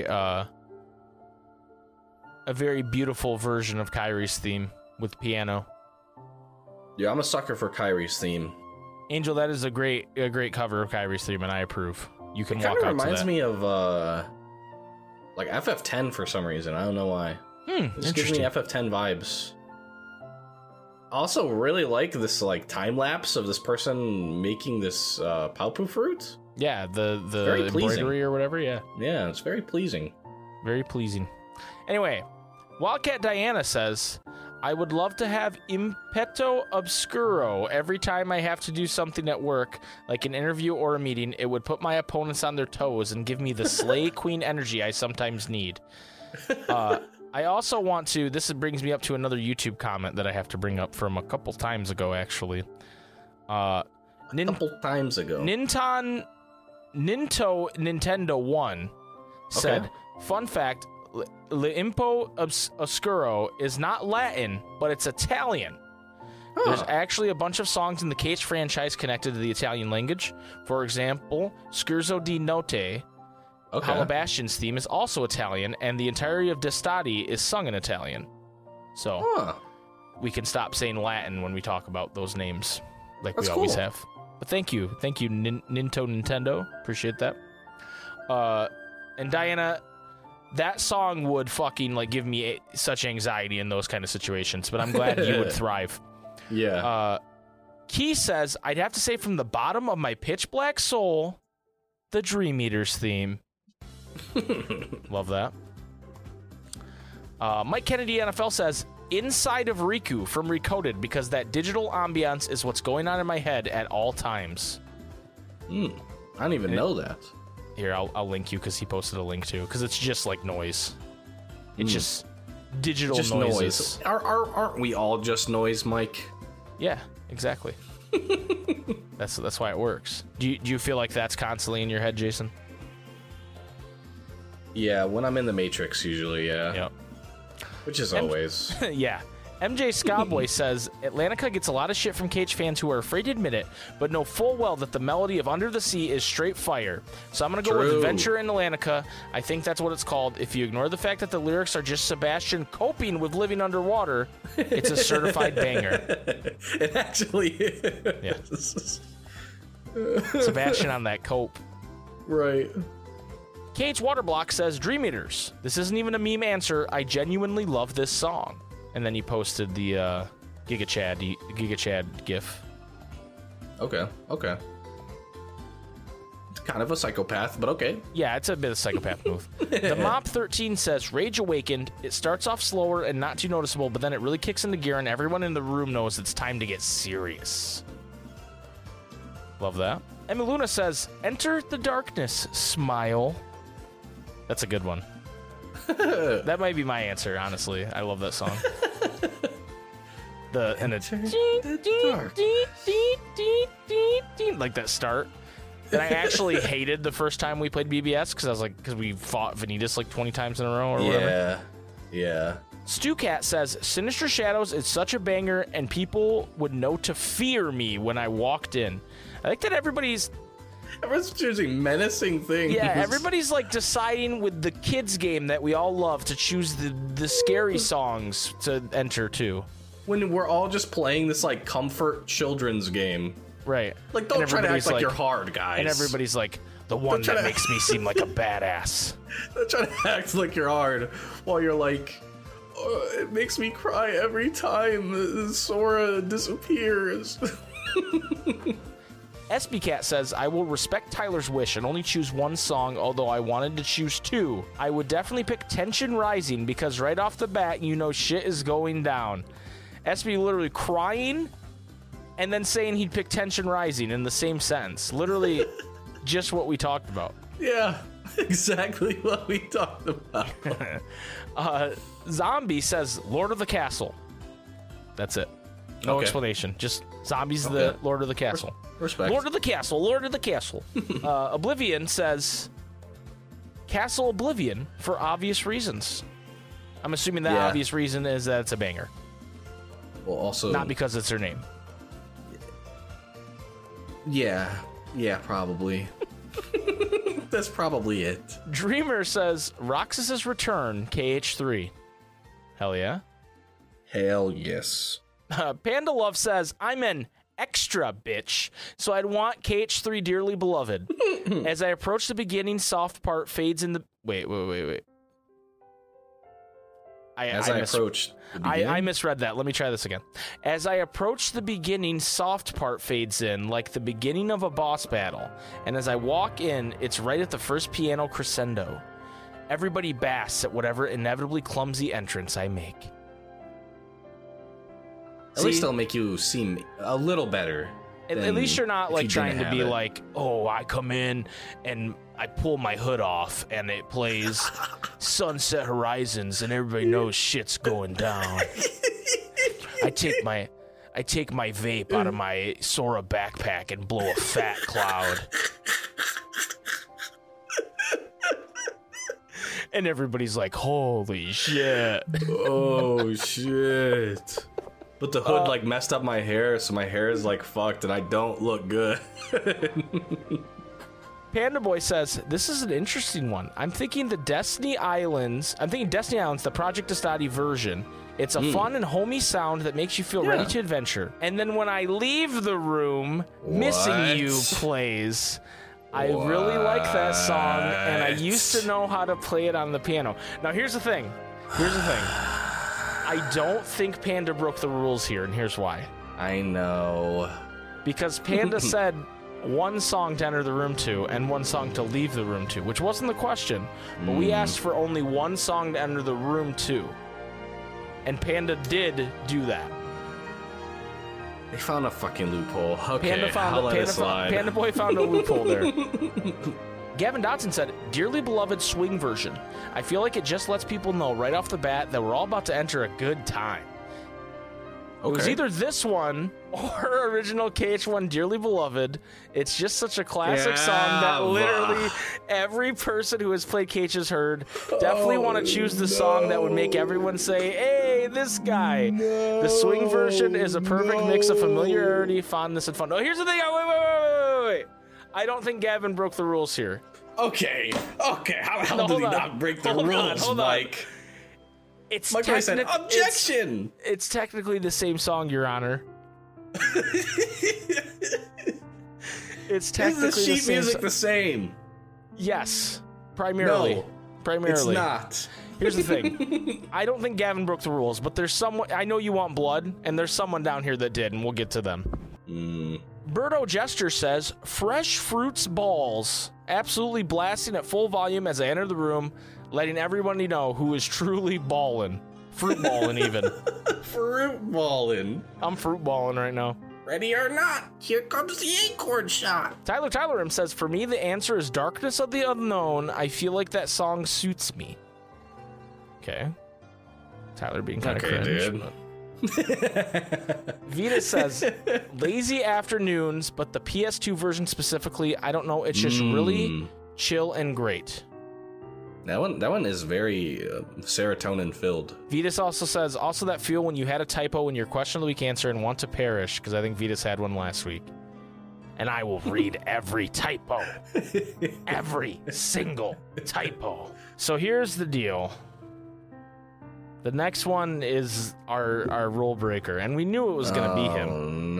beautiful version of Kyrie's theme with piano. Yeah, I'm a sucker for Kyrie's theme. Angel, that is a great cover of Kyrie's theme, and I approve. You can It walk kind out of to that. reminds me of like FF10 for some reason. I don't know why. It just gives me FF10 vibes. I also really like this like time lapse of this person making this Palpu fruit. Yeah, the Very pleasing. embroidery or whatever. Yeah, Yeah, it's very pleasing. very pleasing. Anyway, Wildcat Diana says, I would love to have impeto obscuro every time I have to do something at work, like an interview or a meeting. It would put my opponents on their toes and give me the Slay Queen energy I sometimes need. I also want to, this brings me up to another YouTube comment that I have to bring up from a couple times ago, actually. Couple times ago. Nintendo 1 said, Okay. fun fact, L'Impo Oscuro is not Latin, but it's Italian. There's actually a bunch of songs in the Cage franchise connected to the Italian language. For example, Scherzo di Notte, Calabastian's theme, is also Italian, and the entirety of D'Estate is sung in Italian. So we can stop saying Latin when we talk about those names, like That's we always cool. have. But thank you, Nintendo. Appreciate that. And Diana, that song would fucking like give me such anxiety in those kind of situations. But I'm glad you would thrive. Yeah. Key says, I'd have to say from the bottom of my pitch black soul, the Dream Eaters theme. Love that. Mike Kennedy NFL says, Inside of Riku from Recoded, because that digital ambiance is what's going on in my head at all times. I don't even know that. Here, I'll link you because he posted a link too, because it's just like noise. It's just digital Just noises. noise. Aren't we all just noise, Mike? Yeah, exactly. That's why it works. Do you feel like that's constantly in your head, Jason? Yeah, when I'm in the Matrix, usually, yeah. Yep. Which is always. Yeah. MJ Scottboy says, Atlantica gets a lot of shit from Cage fans who are afraid to admit it, but know full well that the melody of Under the Sea is straight fire. So I'm going to go with True. Adventure in Atlantica. I think that's what it's called. If you ignore the fact that the lyrics are just Sebastian coping with living underwater, it's a certified banger. It actually is. Sebastian on that cope. Right. Cage Waterblock says, Dream Eaters. This isn't even a meme answer. I genuinely love this song. And then he posted the Giga Chad gif. Okay. It's kind of a psychopath, but okay. Yeah, it's a bit of a psychopath move. The Mop 13 says, Rage Awakened. It starts off slower and not too noticeable, but then it really kicks into gear and everyone in the room knows it's time to get serious. Love that. Emmy Luna says, Enter the Darkness, Smile. That's a good one. That might be my answer, honestly. I love that song. Like that start that I actually hated the first time we played BBS because we fought Vanitas like 20 times in a row or whatever. Yeah. StuCat says, Sinister Shadows is such a banger and people would know to fear me when I walked in. I think that everyone's choosing menacing things. Yeah, everybody's like deciding with the kids game that we all love to choose the scary songs to enter to. When we're all just playing this like comfort children's game. Right. Like, don't try to act like you're hard, guys. And everybody's like, the one that makes me seem like a badass. Don't try to act like you're hard while you're like, oh, it makes me cry every time Sora disappears. SBCat says, I will respect Tyler's wish and only choose one song, although I wanted to choose two. I would definitely pick Tension Rising because right off the bat, you know shit is going down. SB literally crying and then saying he'd pick Tension Rising in the same sentence. Literally just what we talked about. Yeah, exactly what we talked about. Zombie says, Lord of the Castle. That's it. No explanation. Just Zombie's the Lord of the Castle. Respect. Lord of the Castle. Lord of the Castle. Oblivion says, Castle Oblivion for obvious reasons. I'm assuming that obvious reason is that it's a banger. Well, also... Not because it's her name. Yeah, probably. That's probably it. Dreamer says, Roxas's Return, KH3. Hell yeah. Hell yes. Panda Love says, I'm an extra bitch, so I'd want KH3 Dearly Beloved. As I approach the beginning, soft part fades in the... Wait. I misread that. Let me try this again. As I approach the beginning, soft part fades in, like the beginning of a boss battle. And as I walk in, it's right at the first piano crescendo. Everybody basks at whatever inevitably clumsy entrance I make. At least they'll make you seem a little better. At least you're not like trying to be like, oh, I come in and I pull my hood off and it plays Sunset Horizons and everybody knows shit's going down. I take my vape out of my Sora backpack and blow a fat cloud. And everybody's like, holy shit. Oh, shit. But the hood, like, messed up my hair, so my hair is, like, fucked, and I don't look good. Panda Boy says, this is an interesting one. I'm thinking Destiny Islands, the Project Astadi version. It's a fun and homey sound that makes you feel ready to adventure. And then when I leave the room, Missing You plays. I really like that song, and I used to know how to play it on the piano. Now, here's the thing. I don't think Panda broke the rules here, and here's why. I know. Because Panda said one song to enter the room to and one song to leave the room to, which wasn't the question, but we asked for only one song to enter the room to. And Panda did do that. They found a fucking loophole. Okay, Panda Boy found a loophole there. Gavin Dodson said, Dearly Beloved Swing version. I feel like it just lets people know right off the bat that we're all about to enter a good time. It was either this one or original KH1 Dearly Beloved. It's just such a classic song that literally every person who has played KH has heard. Definitely want to choose the song that would make everyone say, hey, this guy. The swing version is a perfect mix of familiarity, fondness, and fun. Oh, here's the thing. Wait. I don't think Gavin broke the rules here. Okay. How the hell did he not break the rules, Mike? Mike said, objection! It's technically the same song, Your Honor. It's technically Is the sheet music the same? Yes. Primarily. No, it's not. Here's the thing. I don't think Gavin broke the rules, but there's someone... I know you want blood, and there's someone down here that did, and we'll get to them. Birdo Jester says, Fresh Fruits Balls. Absolutely blasting at full volume as I enter the room, letting everybody know who is truly ballin'. Fruit ballin' even. Fruit ballin'. I'm fruit ballin' right now. Ready or not, here comes the acorn shot. Tyler says, for me, the answer is Darkness of the Unknown. I feel like that song suits me. Okay. Tyler being kind of Okay, cringe. dude. Vita says, lazy afternoons, but the PS2 version specifically, I don't know. It's just really chill and great. That one is very serotonin filled. Vitas also says, also that feel when you had a typo in your question of the week answer and want to perish, because I think Vitas had one last week. And I will read every typo. Every single typo. So here's the deal. The next one is our rule breaker, and we knew it was going to be him.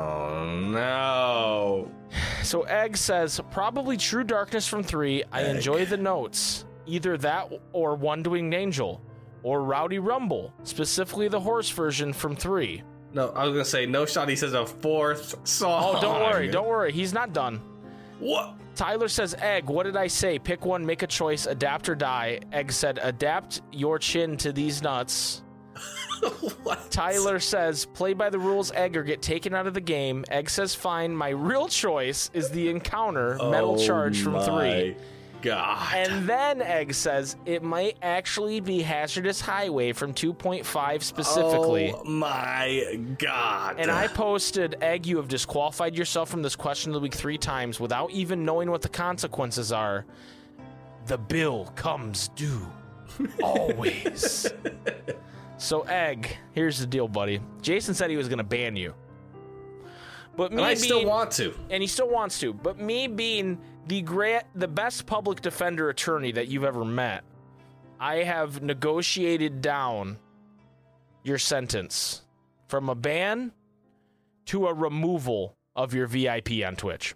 No. So Egg says, probably True Darkness from 3. I enjoy the notes. Either that or One Winged Angel. Or Rowdy Rumble, specifically the horse version from 3. No, I was going to say, no shot, he says a 4th song. Oh, don't worry. He's not done. What? Tyler says, Egg, what did I say? Pick one, make a choice, adapt or die. Egg said, adapt your chin to these nuts. What? Tyler says, play by the rules, Egg, or get taken out of the game. Egg says, fine. My real choice is the encounter, Metal Charge from 3. God. And then Egg says, it might actually be Hazardous Highway from 2.5 specifically. Oh my God. And I posted, Egg, you have disqualified yourself from this question of the week 3 times without even knowing what the consequences are. The bill comes due. Always. So, Egg, here's the deal, buddy. Jason said he was going to ban you. But me I still want to. And he still wants to. But me being the best public defender attorney that you've ever met, I have negotiated down your sentence from a ban to a removal of your VIP on Twitch.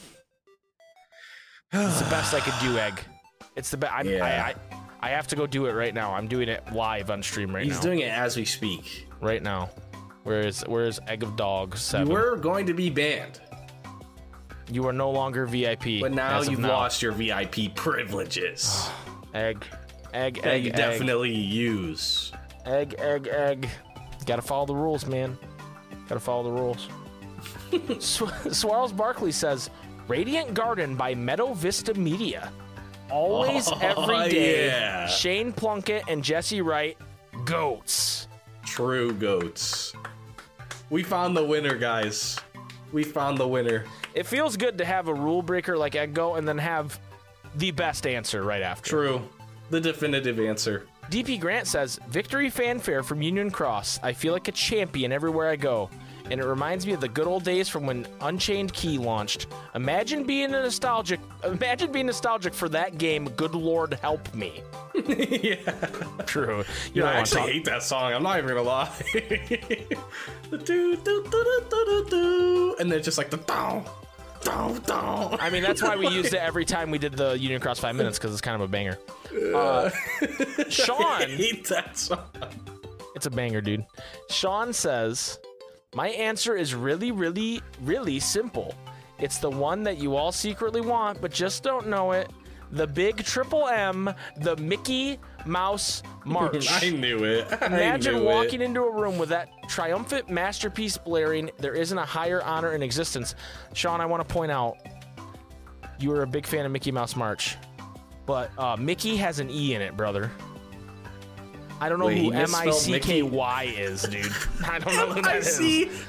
It's the best I could do, Egg. It's the best. I have to go do it right now. I'm doing it live on stream right now. He's doing it as we speak. Right now. Where's Egg of Dog 7? You were going to be banned. You are no longer VIP. But now you've lost your VIP privileges. Egg. That you definitely use. Egg. Gotta follow the rules, man. Gotta follow the rules. Swirls Barkley says, Radiant Garden by Meadow Vista Media. Always, every day. Yeah. Shane Plunkett and Jesse Wright, goats. True goats. We found the winner, guys. We found the winner. It feels good to have a rule breaker like Eggo and then have the best answer right after. True. The definitive answer. DP Grant says, victory fanfare from Union Cross. I feel like a champion everywhere I go. And it reminds me of the good old days from when Unchained Key launched. Imagine being nostalgic for that game. Good Lord, help me. Yeah. True. I actually hate that song. I'm not even gonna lie. The do do do do do do, and then just like the down. I mean, that's why we used it every time we did the Union Cross 5 minutes, because it's kind of a banger. Sean, I hate that song. It's a banger, dude. Sean says, my answer is really, really, really simple. It's the one that you all secretly want, but just don't know it. The big triple M, the Mickey Mouse March. I knew it. Imagine walking into a room with that triumphant masterpiece blaring. There isn't a higher honor in existence. Sean, I want to point out, you were a big fan of Mickey Mouse March, but Mickey has an E in it, brother. I don't know who M-I-C-K-Y is, dude. I don't know who that is.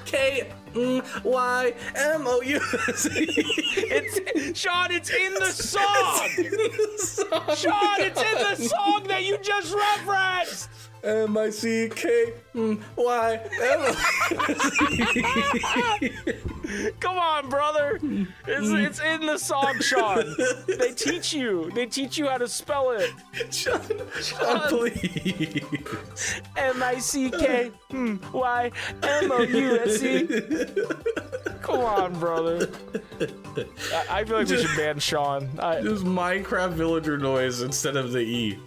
M-I-C-K-Y-M-O-U. Sean, it's in the song. Sean, it's in the song that you just referenced. M-I-C-K-Y. Come on, brother. It's in the song, Sean. They teach you how to spell it. Sean, please. M-I-C-K-Y-M-O-U-S-E. Come on, brother. I feel like we should ban Sean. Just Minecraft villager noise instead of the E.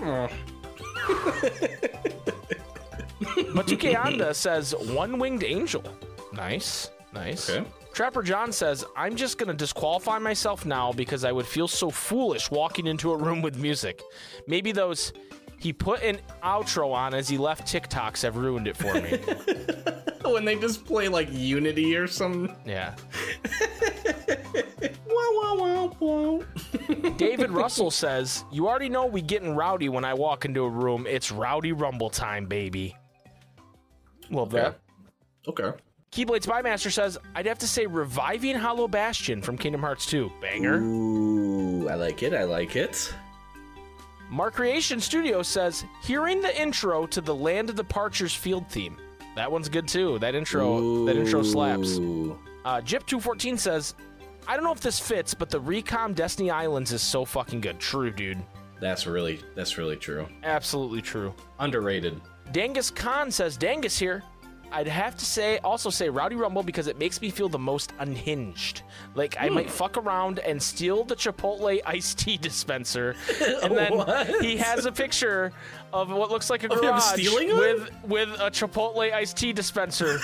Matuke Anda says, One Winged Angel. Nice. Okay. Trapper John says, I'm just going to disqualify myself now because I would feel so foolish walking into a room with music. Maybe those he put an outro on as he left TikToks have ruined it for me. When they just play like Unity or something. Yeah. David Russell says, you already know we getting rowdy when I walk into a room. It's Rowdy Rumble time, baby. Love that. Okay. Keyblade Spymaster says, I'd have to say Reviving Hollow Bastion from Kingdom Hearts 2. Banger. Ooh, I like it. I like it. Mark Creation Studio says, hearing the intro to the Land of Departures field theme. That one's good too. That intro slaps. Jip214 says, I don't know if this fits, but the Recom Destiny Islands is so fucking good. True, dude. That's really true. Absolutely true. Underrated. Dangus Khan says, Dangus here. I'd have to also say Rowdy Rumble because it makes me feel the most unhinged. Like, I might fuck around and steal the Chipotle iced tea dispenser. And then he has a picture of what looks like a garage with a Chipotle iced tea dispenser.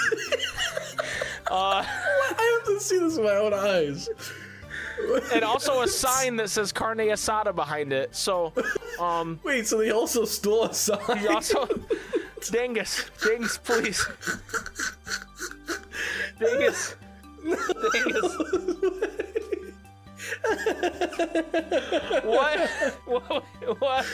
I have to see this with my own eyes. And also a sign that says Carne Asada behind it. So, wait, so they also stole a sign? He also... Dangus, please. Dangus. What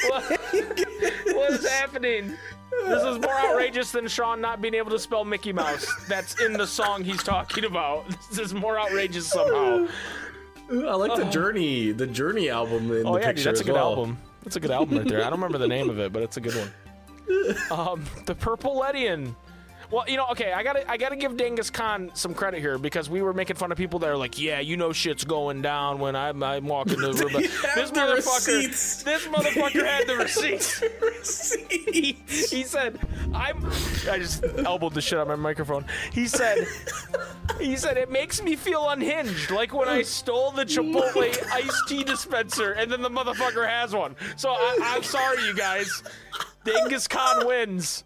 is happening? This is more outrageous than Sean not being able to spell Mickey Mouse. That's in the song he's talking about. This is more outrageous somehow. I like the Journey album in the picture. Dude, that's a good album. That's a good album right there. I don't remember the name of it, but it's a good one. The Purple Ledian. Well, okay, I gotta give Dangus Khan some credit here because we were making fun of people that are like, yeah, shit's going down when I'm walking to the room. This motherfucker had the receipts. He said, I just elbowed the shit out of my microphone. He said it makes me feel unhinged, like when I stole the Chipotle iced tea dispenser and then the motherfucker has one. So I'm sorry, you guys. Dangus Khan wins.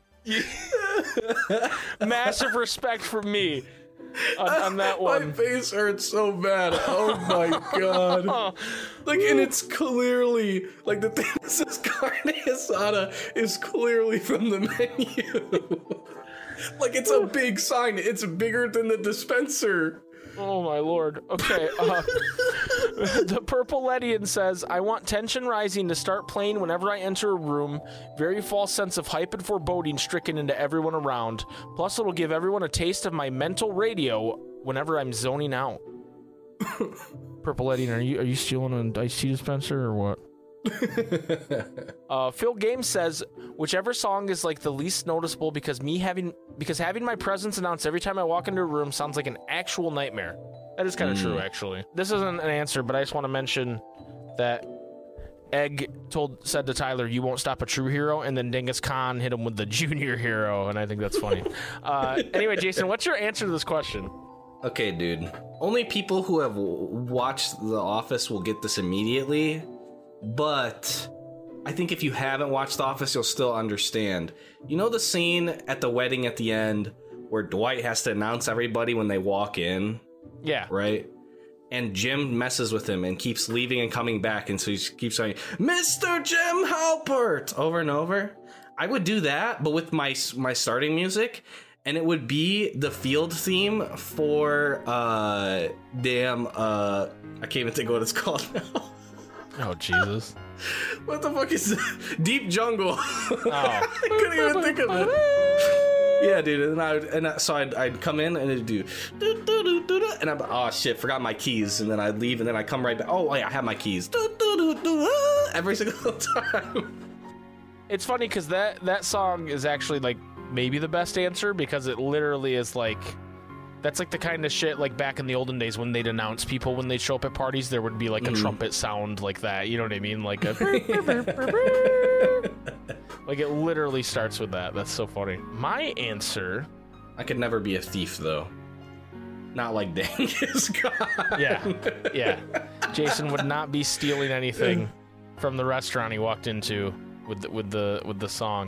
Massive respect from me on that one. My face hurts so bad. Oh my god. And it's clearly like the thing that says Carne Asada is clearly from the menu. Like it's a big sign. It's bigger than the dispenser. Oh my lord. Okay. The Purple Ledian says, I want Tension Rising to start playing whenever I enter a room. Very false sense of hype and foreboding stricken into everyone around. Plus, it'll give everyone a taste of my mental radio whenever I'm zoning out. Purple Ledian, are you stealing an iced tea dispenser or what? Phil Games says, whichever song is like the least noticeable because having my presence announced every time I walk into a room sounds like an actual nightmare. That is kind of true, actually. This isn't an answer, but I just want to mention that Egg said to Tyler, you won't stop a true hero, and then Dangus Khan hit him with the junior hero, and I think that's funny. Anyway, Jason, what's your answer to this question? Okay, dude. Only people who have watched The Office will get this immediately. But I think if you haven't watched The Office, you'll still understand. You know the scene at the wedding at the end where Dwight has to announce everybody when they walk in? Yeah. Right? And Jim messes with him and keeps leaving and coming back. And so he keeps saying, Mr. Jim Halpert, over and over. I would do that, but with my starting music. And it would be the field theme for, I can't even think of what it's called now. Oh, Jesus. What the fuck is that? Deep Jungle. Oh. I couldn't even think of it. Yeah, dude. So I'd come in and it'd do, and I'm, oh shit, forgot my keys. And then I'd leave and then I'd come right back. Oh, yeah, I have my keys. Every single time. It's funny because that song is actually like maybe the best answer because it literally is like, that's like the kind of shit like back in the olden days when they'd announce people when they'd show up at parties, there would be like a trumpet sound like that. You know what I mean? Like a like it literally starts with that. That's so funny. My answer. I could never be a thief though. Not like Dangus Khan. Yeah. Jason would not be stealing anything from the restaurant he walked into with the song.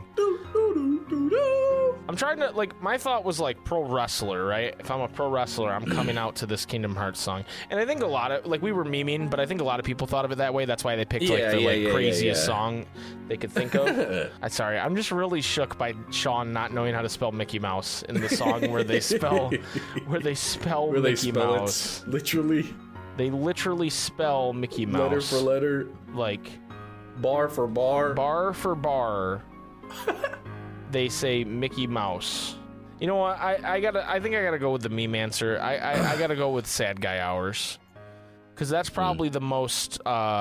I'm trying to, like, my thought was, like, pro wrestler, right? If I'm a pro wrestler, I'm coming out to this Kingdom Hearts song. And I think a lot of, like, we were memeing, but I think a lot of people thought of it that way. That's why they picked, the craziest song they could think of. Sorry, I'm just really shook by Sean not knowing how to spell Mickey Mouse in the song where they spell Mickey Mouse. Literally. They literally spell Mickey Mouse. Letter for letter. Like... Bar for bar. Bar for bar. They say Mickey Mouse. You know what? I think I gotta go with the meme answer. I gotta go with Sad Guy Hours. Because that's probably the most...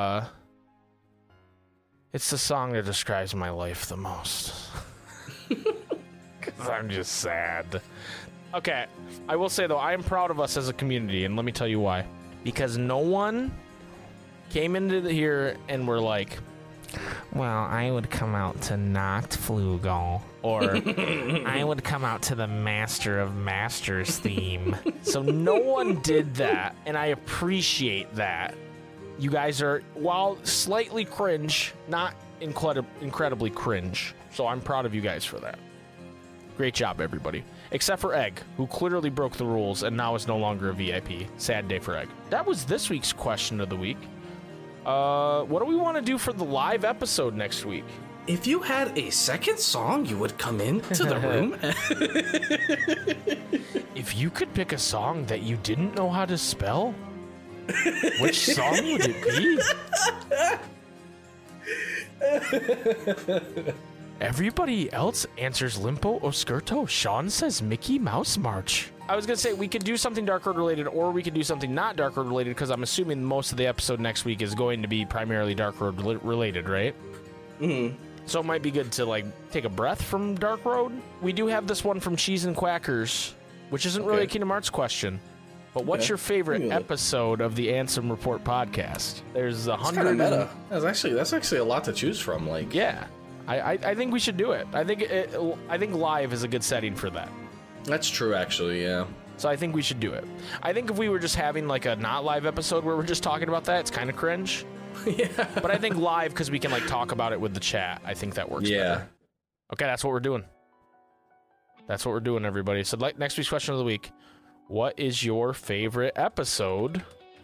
It's the song that describes my life the most. Because I'm just sad. Okay, I will say, though, I am proud of us as a community, and let me tell you why. Because no one came into here and were like, well, I would come out to Nachtflugel, or I would come out to the Master of Masters theme. So no one did that, and I appreciate that. You guys are, while slightly cringe, not incredibly cringe. So I'm proud of you guys for that. Great job, everybody. Except for Egg, who clearly broke the rules and now is no longer a VIP. Sad day for Egg. That was this week's question of the week. What do we want to do for the live episode next week? If you had a second song, you would come into the room. If you could pick a song that you didn't know how to spell, which song would it be? Everybody else answers Limpo Oscurto. Sean says Mickey Mouse March. I was going to say we could do something Dark Road related, or we could do something not Dark Road related, because I'm assuming most of the episode next week is going to be primarily Dark Road related, right? Mm-hmm. So it might be good to, like, take a breath from Dark Road. We do have this one from Cheese and Quackers, which isn't really a Kingdom Hearts question. But what's your favorite episode of the Ansem Report podcast? There's 100. That's kind of meta. That's actually a lot to choose from. Like, yeah. I think we should do it. I think live is a good setting for that. That's true, actually, yeah. So I think we should do it. I think if we were just having like a not live episode where we're just talking about that, it's kind of cringe. Yeah. But I think live, because we can like talk about it with the chat, I think that works better. Okay, that's what we're doing. That's what we're doing, everybody. So like next week's question of the week, what is your favorite episode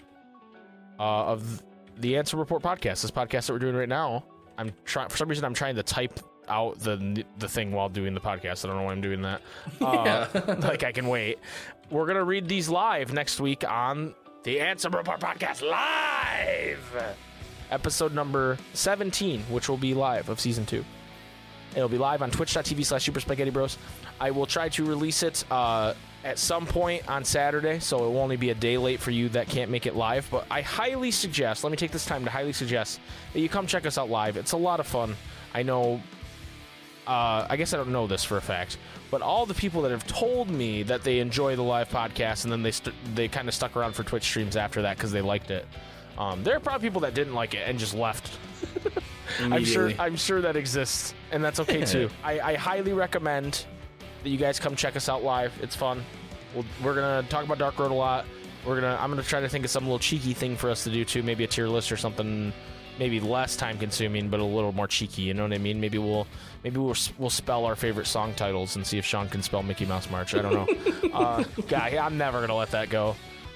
of the Ansem Report podcast? This podcast that we're doing right now. I'm trying, for some reason, I'm trying to type out the thing while doing the podcast. I don't know why I'm doing that. Like, I can wait. We're going to read these live next week on the Ansem Report podcast live. Episode number 17, which will be live of season 2. It'll be live on twitch.tv/Super Spaghetti Bros. I will try to release it at some point on Saturday, so it will only be a day late for you that can't make it live. But I highly suggest, let me take this time to highly suggest that you come check us out live. It's a lot of fun. I know, I guess I don't know this for a fact, but all the people that have told me that they enjoy the live podcast and then they kind of stuck around for Twitch streams after that because they liked it. There are probably people that didn't like it and just left. I'm sure that exists, and that's okay too. I highly recommend that you guys come check us out live. It's fun. We're gonna talk about Dark Road a lot. I'm gonna try to think of some little cheeky thing for us to do too. Maybe a tier list or something. Maybe less time consuming, but a little more cheeky. You know what I mean? Maybe we'll spell our favorite song titles and see if Sean can spell Mickey Mouse March. I don't know. God, I'm never gonna let that go.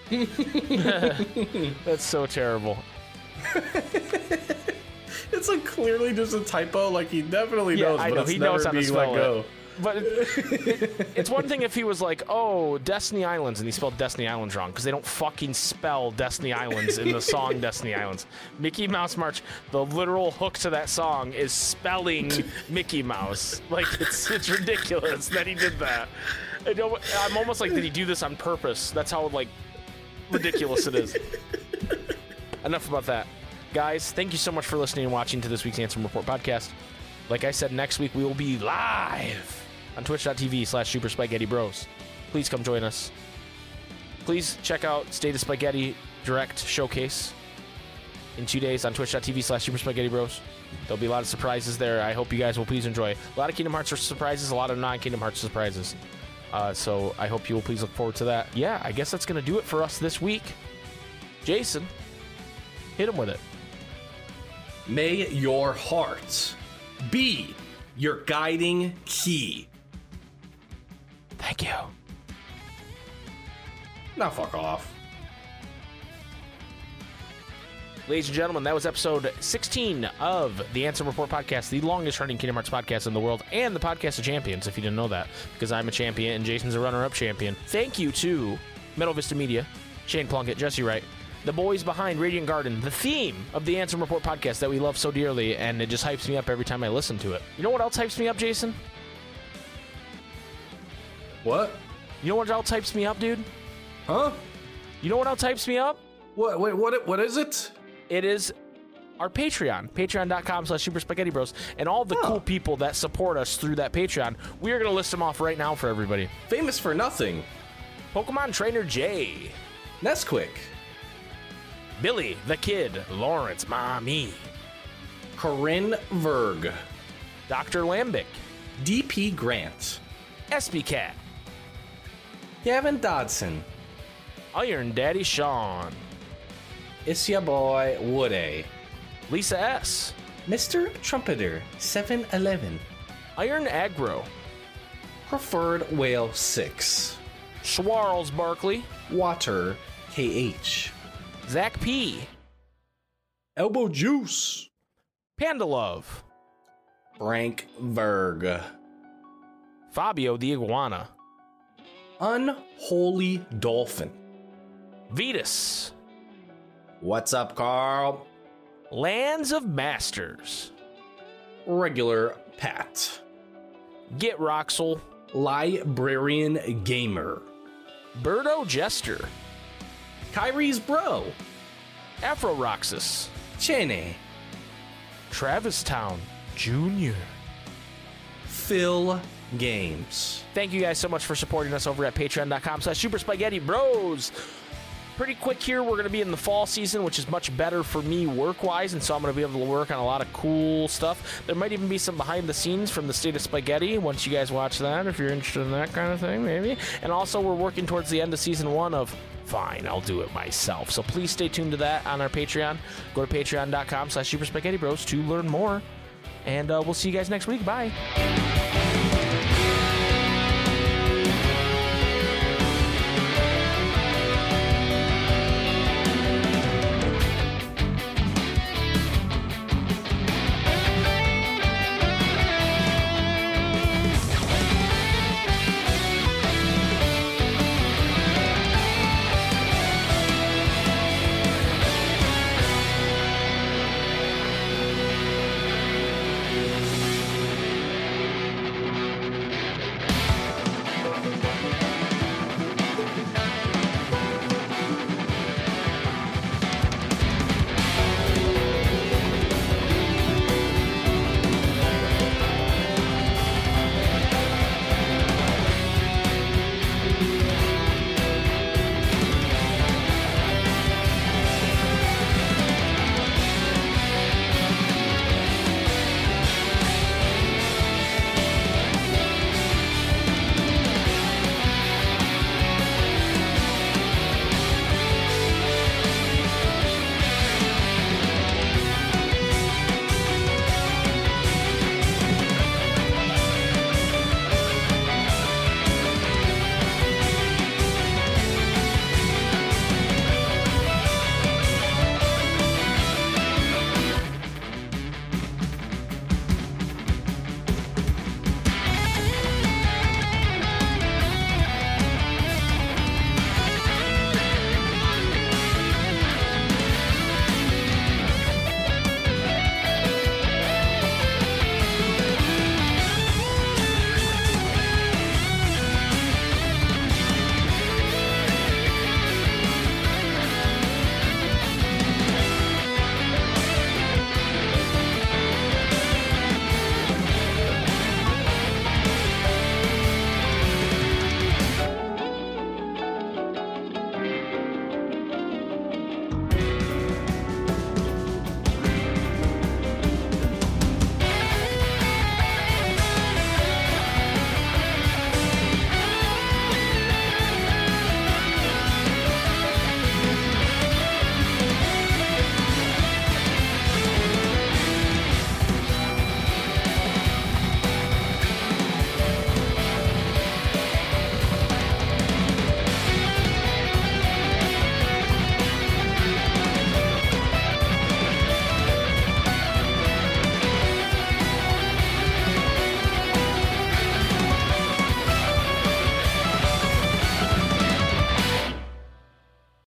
That's so terrible. It's like clearly just a typo. Like he definitely knows, I but know. it's He never knows how to being spell let go. it. But it's one thing if he was like, oh, Destiny Islands, and he spelled Destiny Islands wrong, because they don't fucking spell Destiny Islands in the song Destiny Islands. Mickey Mouse March, the literal hook to that song is spelling Mickey Mouse. Like, it's ridiculous that he did that. I'm almost like, did he do this on purpose? That's how, like, ridiculous it is. Enough about that. Guys, thank you so much for listening and watching to this week's Ansem Report podcast. Like I said, next week we will be live on twitch.tv/Super Spaghetti Bros. Please come join us. Please check out State of Spaghetti Direct Showcase in 2 days on twitch.tv/Super Spaghetti Bros. There'll be a lot of surprises there. I hope you guys will please enjoy. A lot of Kingdom Hearts surprises, a lot of non-Kingdom Hearts surprises. So I hope you will please look forward to that. Yeah, I guess that's going to do it for us this week. Jason, hit him with it. May your heart be your guiding key. Thank you. Now fuck off. Ladies and gentlemen, that was episode 16 of the Ansem Report podcast, the longest running Kingdom Hearts podcast in the world, and the podcast of champions, if you didn't know that, because I'm a champion and Jason's a runner-up champion. Thank you to Metal Vista Media, Shane Plunkett, Jesse Wright, the boys behind Radiant Garden, the theme of the Ansem Report podcast that we love so dearly, and it just hypes me up every time I listen to it. You know what else hypes me up, Jason? What? You know what else hypes me up, dude? Huh? You know what else hypes me up? What? Wait, what is it? It is our Patreon, patreon.com/Super Spaghetti Bros, and all the cool people that support us through that Patreon. We are going to list them off right now for everybody. Famous for nothing. Pokemon Trainer J, Nesquik. Billy the Kid, Lawrence Mommy, Corinne Verg. Dr. Lambic, DP Grant. SB Cat, Gavin Dodson. Iron Daddy Sean, It's your boy Woody. Lisa S, Mr. Trumpeter 711. Iron Aggro, Preferred Whale 6. Schwarles Barkley, Water KH. Zach P, Elbow Juice. Panda Love, Frank Verg. Fabio the Iguana, Unholy Dolphin. Vetus, What's up, Carl? Lands of Masters, Regular Pat. Get Roxel, Librarian Gamer. Birdo Jester, Kyrie's Bro. Afro Roxas, Cheney. Travis Town Jr. Phil Games. Thank you guys so much for supporting us over at patreon.com/Super Spaghetti Bros. Pretty quick here, we're going to be in the fall season, which is much better for me work-wise, and so I'm going to be able to work on a lot of cool stuff. There might even be some behind-the-scenes from the State of Spaghetti once you guys watch that, if you're interested in that kind of thing, maybe. And also, we're working towards the end of Season 1 of Fine, I'll do it myself. So please stay tuned to that on our Patreon. Go to patreon.com/Super Spaghetti Bros to learn more. And we'll see you guys next week. Bye.